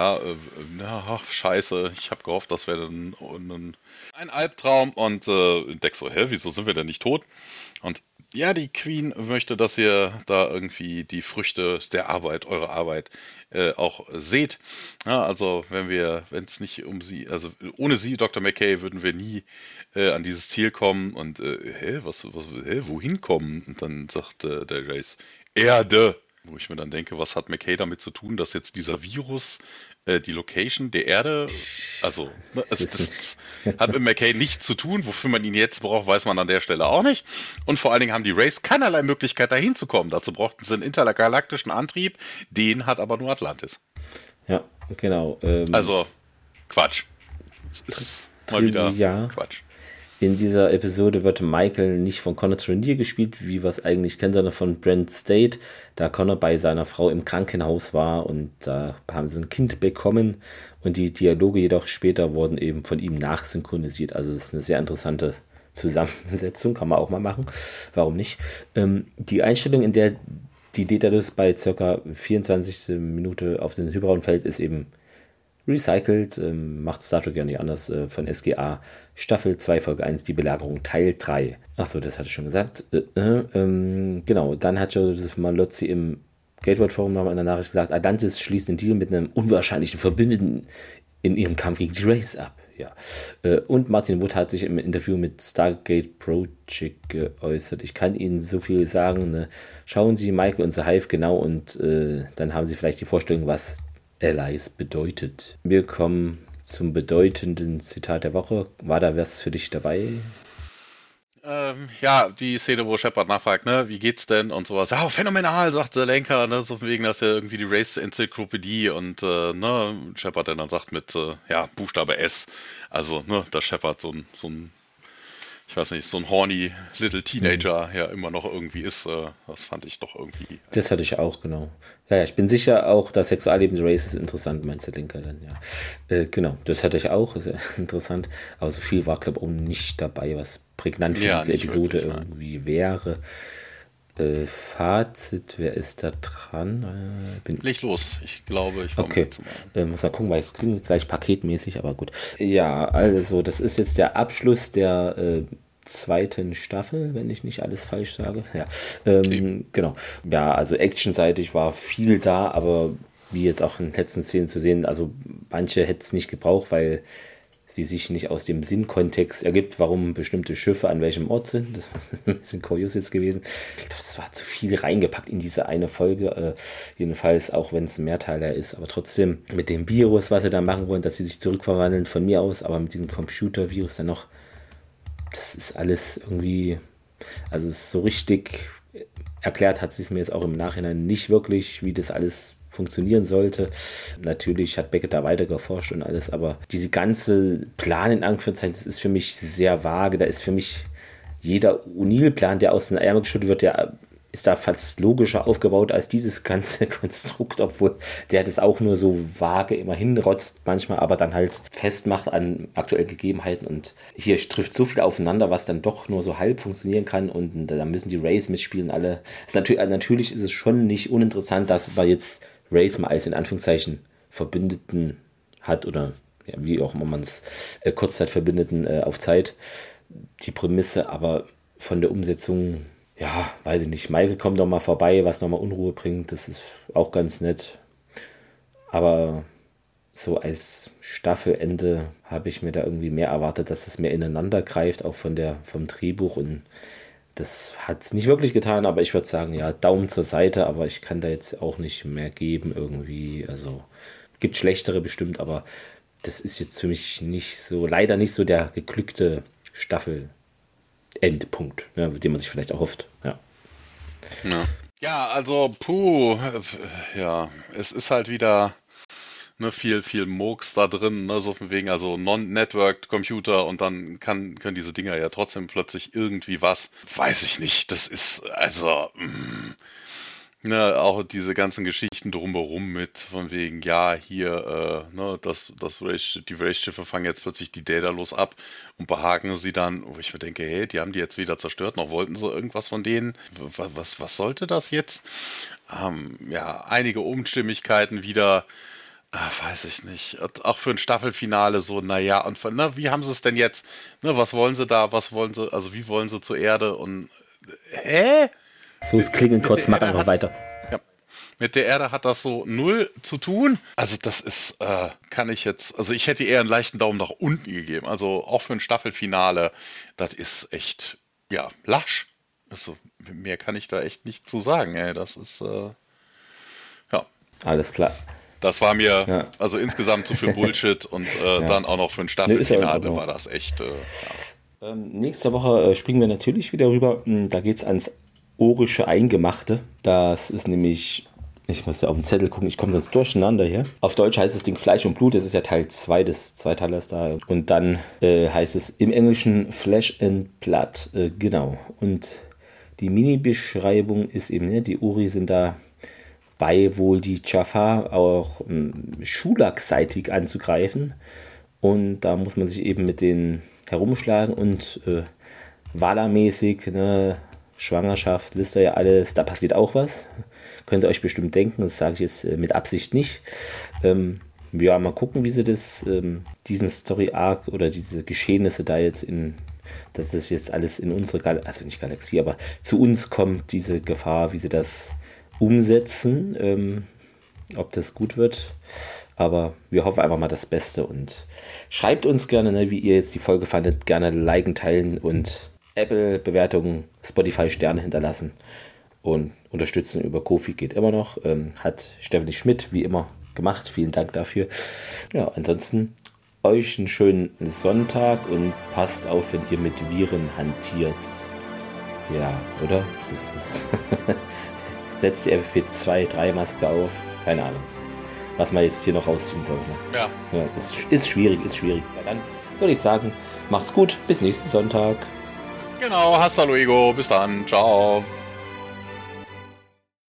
ach, scheiße, ich habe gehofft, das wäre ein Albtraum und denk so, wieso sind wir denn nicht tot? Und ja, die Queen möchte, dass ihr da irgendwie die Früchte der Arbeit, eure Arbeit auch seht. Ja, also wenn es nicht um sie, also ohne sie, Dr. McKay, würden wir nie an dieses Ziel kommen und wohin kommen? Und dann sagt der Race, Erde. Wo ich mir dann denke, was hat McKay damit zu tun, dass jetzt dieser Virus die Location der Erde, also das hat mit McKay nichts zu tun, wofür man ihn jetzt braucht, weiß man an der Stelle auch nicht. Und vor allen Dingen haben die Race keinerlei Möglichkeit dahin zu kommen. Dazu brauchten sie einen intergalaktischen Antrieb, den hat aber nur Atlantis. Ja, genau. Also Quatsch. Es ist mal wieder Quatsch. In dieser Episode wird Michael nicht von Connor Trinneer gespielt, wie wir es eigentlich kennen, sondern von Brent State, da Connor bei seiner Frau im Krankenhaus war und da haben sie ein Kind bekommen und die Dialoge jedoch später wurden eben von ihm nachsynchronisiert. Also das ist eine sehr interessante Zusammensetzung, kann man auch mal machen, warum nicht. Die Einstellung, in der die Daedalus bei ca. 24. Minute auf den Hyperraum fällt, ist eben recycelt, macht Star Trek ja nicht anders, von SGA, Staffel 2, Folge 1, die Belagerung, Teil 3. Achso, das hatte ich schon gesagt. Genau, dann hat Joseph Malozzi im Gateword-Forum nochmal in der Nachricht gesagt, Atlantis schließt den Deal mit einem unwahrscheinlichen Verbündeten in ihrem Kampf gegen die Race ab. Ja. Und Martin Wood hat sich im Interview mit Stargate Project geäußert. Ich kann Ihnen so viel sagen, ne? Schauen Sie Michael und The Hive genau und dann haben Sie vielleicht die Vorstellung, was Allies bedeutet. Wir kommen zum bedeutenden Zitat der Woche. War da was für dich dabei? Ja, die Szene, wo Shepard nachfragt, ne, wie geht's denn und sowas. Ja, phänomenal, sagt der Lenker, ne, so von wegen, dass ja irgendwie die Race-Enzyklopädie und, ne, Shepard dann sagt mit, Buchstabe S. Also, ne, dass Shepard so ein ich weiß nicht, so ein horny Little Teenager ja immer noch irgendwie ist, das fand ich doch irgendwie. Das hatte ich auch, genau. Ja, ich bin sicher auch, das Sexualleben der Race ist interessant, meint der Linker dann, ja. Genau, das hatte ich auch, ist ja interessant. Aber so viel war, glaube ich, auch nicht dabei, was prägnant für diese Episode wirklich, irgendwie wäre. Fazit, wer ist da dran? Leg los, ich glaube, ich komme jetzt mal. Muss mal gucken, weil es klingt gleich paketmäßig, aber gut. Ja, also das ist jetzt der Abschluss der zweiten Staffel, wenn ich nicht alles falsch sage. Ja, genau. Ja, also actionseitig war viel da, aber wie jetzt auch in den letzten Szenen zu sehen, also manche hätte es nicht gebraucht, weil sie sich nicht aus dem Sinnkontext ergibt, warum bestimmte Schiffe an welchem Ort sind. Das war ein bisschen kurios jetzt gewesen. Ich glaube, das war zu viel reingepackt in diese eine Folge. Jedenfalls, auch wenn es ein Mehrteiler ist. Aber trotzdem mit dem Virus, was sie da machen wollen, dass sie sich zurückverwandeln von mir aus, aber mit diesem Computervirus dann noch, das ist alles irgendwie, also so richtig erklärt hat sie es mir jetzt auch im Nachhinein nicht wirklich, wie das alles funktionieren sollte. Natürlich hat Beckett da weiter geforscht und alles, aber diese ganze Plan in Anführungszeichen, das ist für mich sehr vage. Da ist für mich jeder O'Neill-Plan, der aus den Ärmel geschüttet wird, der ist da fast logischer aufgebaut als dieses ganze Konstrukt, obwohl der das auch nur so vage immer hinrotzt manchmal, aber dann halt festmacht an aktuellen Gegebenheiten und hier trifft so viel aufeinander, was dann doch nur so halb funktionieren kann und da müssen die Rays mitspielen alle. Natürlich ist es schon nicht uninteressant, dass wir jetzt Race mal als in Anführungszeichen Verbündeten hat oder ja, wie auch immer man es Kurzzeitverbündeten auf Zeit, die Prämisse, aber von der Umsetzung ja, weiß ich nicht, Michael kommt noch mal vorbei, was noch mal Unruhe bringt, das ist auch ganz nett. Aber so als Staffelende habe ich mir da irgendwie mehr erwartet, dass es mehr ineinander greift, auch vom Drehbuch, und das hat es nicht wirklich getan, aber ich würde sagen, ja, Daumen zur Seite, aber ich kann da jetzt auch nicht mehr geben irgendwie, also gibt schlechtere bestimmt, aber das ist jetzt für mich leider nicht so der geglückte Staffelendpunkt, ne, den man sich vielleicht erhofft, ja. Ja, also, ja, es ist halt wieder viel Murks da drin, ne, so von wegen, also Non-Networked Computer, und dann können diese Dinger ja trotzdem plötzlich irgendwie was, weiß ich nicht, das ist, also, ne, auch diese ganzen Geschichten drumherum mit, von wegen, ja, hier, ne, die Race-Schiffe fangen jetzt plötzlich die Daedalus ab und behaken sie dann, wo ich mir denke, hey, die haben die jetzt wieder zerstört, noch wollten sie irgendwas von denen, was sollte das jetzt? Ja, einige Unstimmigkeiten wieder, weiß ich nicht, auch für ein Staffelfinale so, naja, und wie haben sie es denn jetzt, ne, was wollen sie da, also wie wollen sie zur Erde und, hä? So, es klingelt kurz, mach einfach weiter. Ja, mit der Erde hat das so null zu tun. Also das ist, also ich hätte eher einen leichten Daumen nach unten gegeben. Also auch für ein Staffelfinale, das ist echt, ja, lasch. Also mehr kann ich da echt nicht zu sagen, ey. Das ist, ja. Alles klar. Das war mir, also insgesamt zu viel Bullshit und dann auch noch für ein Staffelfinale war das echt, ja. Nächste Woche springen wir natürlich wieder rüber. Da geht es ans Orische Eingemachte. Das ist nämlich, ich muss ja auf den Zettel gucken, ich komme sonst durcheinander hier. Auf Deutsch heißt das Ding Fleisch und Blut, das ist ja Teil 2 des Zweiteilers da. Und dann heißt es im Englischen Flesh and Blood, genau. Und die Mini-Beschreibung ist eben, ne, die Uri sind da bei, wohl die Jaffa auch Schulak-seitig anzugreifen. Und da muss man sich eben mit denen herumschlagen und Wala-mäßig, ne, Schwangerschaft, wisst ihr ja alles, da passiert auch was. Könnt ihr euch bestimmt denken, das sage ich jetzt mit Absicht nicht. Ja, mal gucken, wie sie diesen Story-Arc oder diese Geschehnisse da jetzt dass das jetzt alles in unsere Galaxie, also nicht Galaxie, aber zu uns kommt, diese Gefahr, wie sie das umsetzen, ob das gut wird. Aber wir hoffen einfach mal das Beste und schreibt uns gerne, ne, wie ihr jetzt die Folge fandet, gerne liken, teilen und Apple-Bewertungen, Spotify-Sterne hinterlassen und unterstützen über Ko-fi geht immer noch. Hat Stephanie Schmidt wie immer gemacht. Vielen Dank dafür. Ja, ansonsten euch einen schönen Sonntag und passt auf, wenn ihr mit Viren hantiert. Ja, oder? Das ist setzt die FFP2-3-Maske auf. Keine Ahnung, was man jetzt hier noch rausziehen soll. Ne? Ja. Ist schwierig. Ja, dann würde ich sagen, macht's gut. Bis nächsten Sonntag. Genau, hasta luego. Bis dann. Ciao.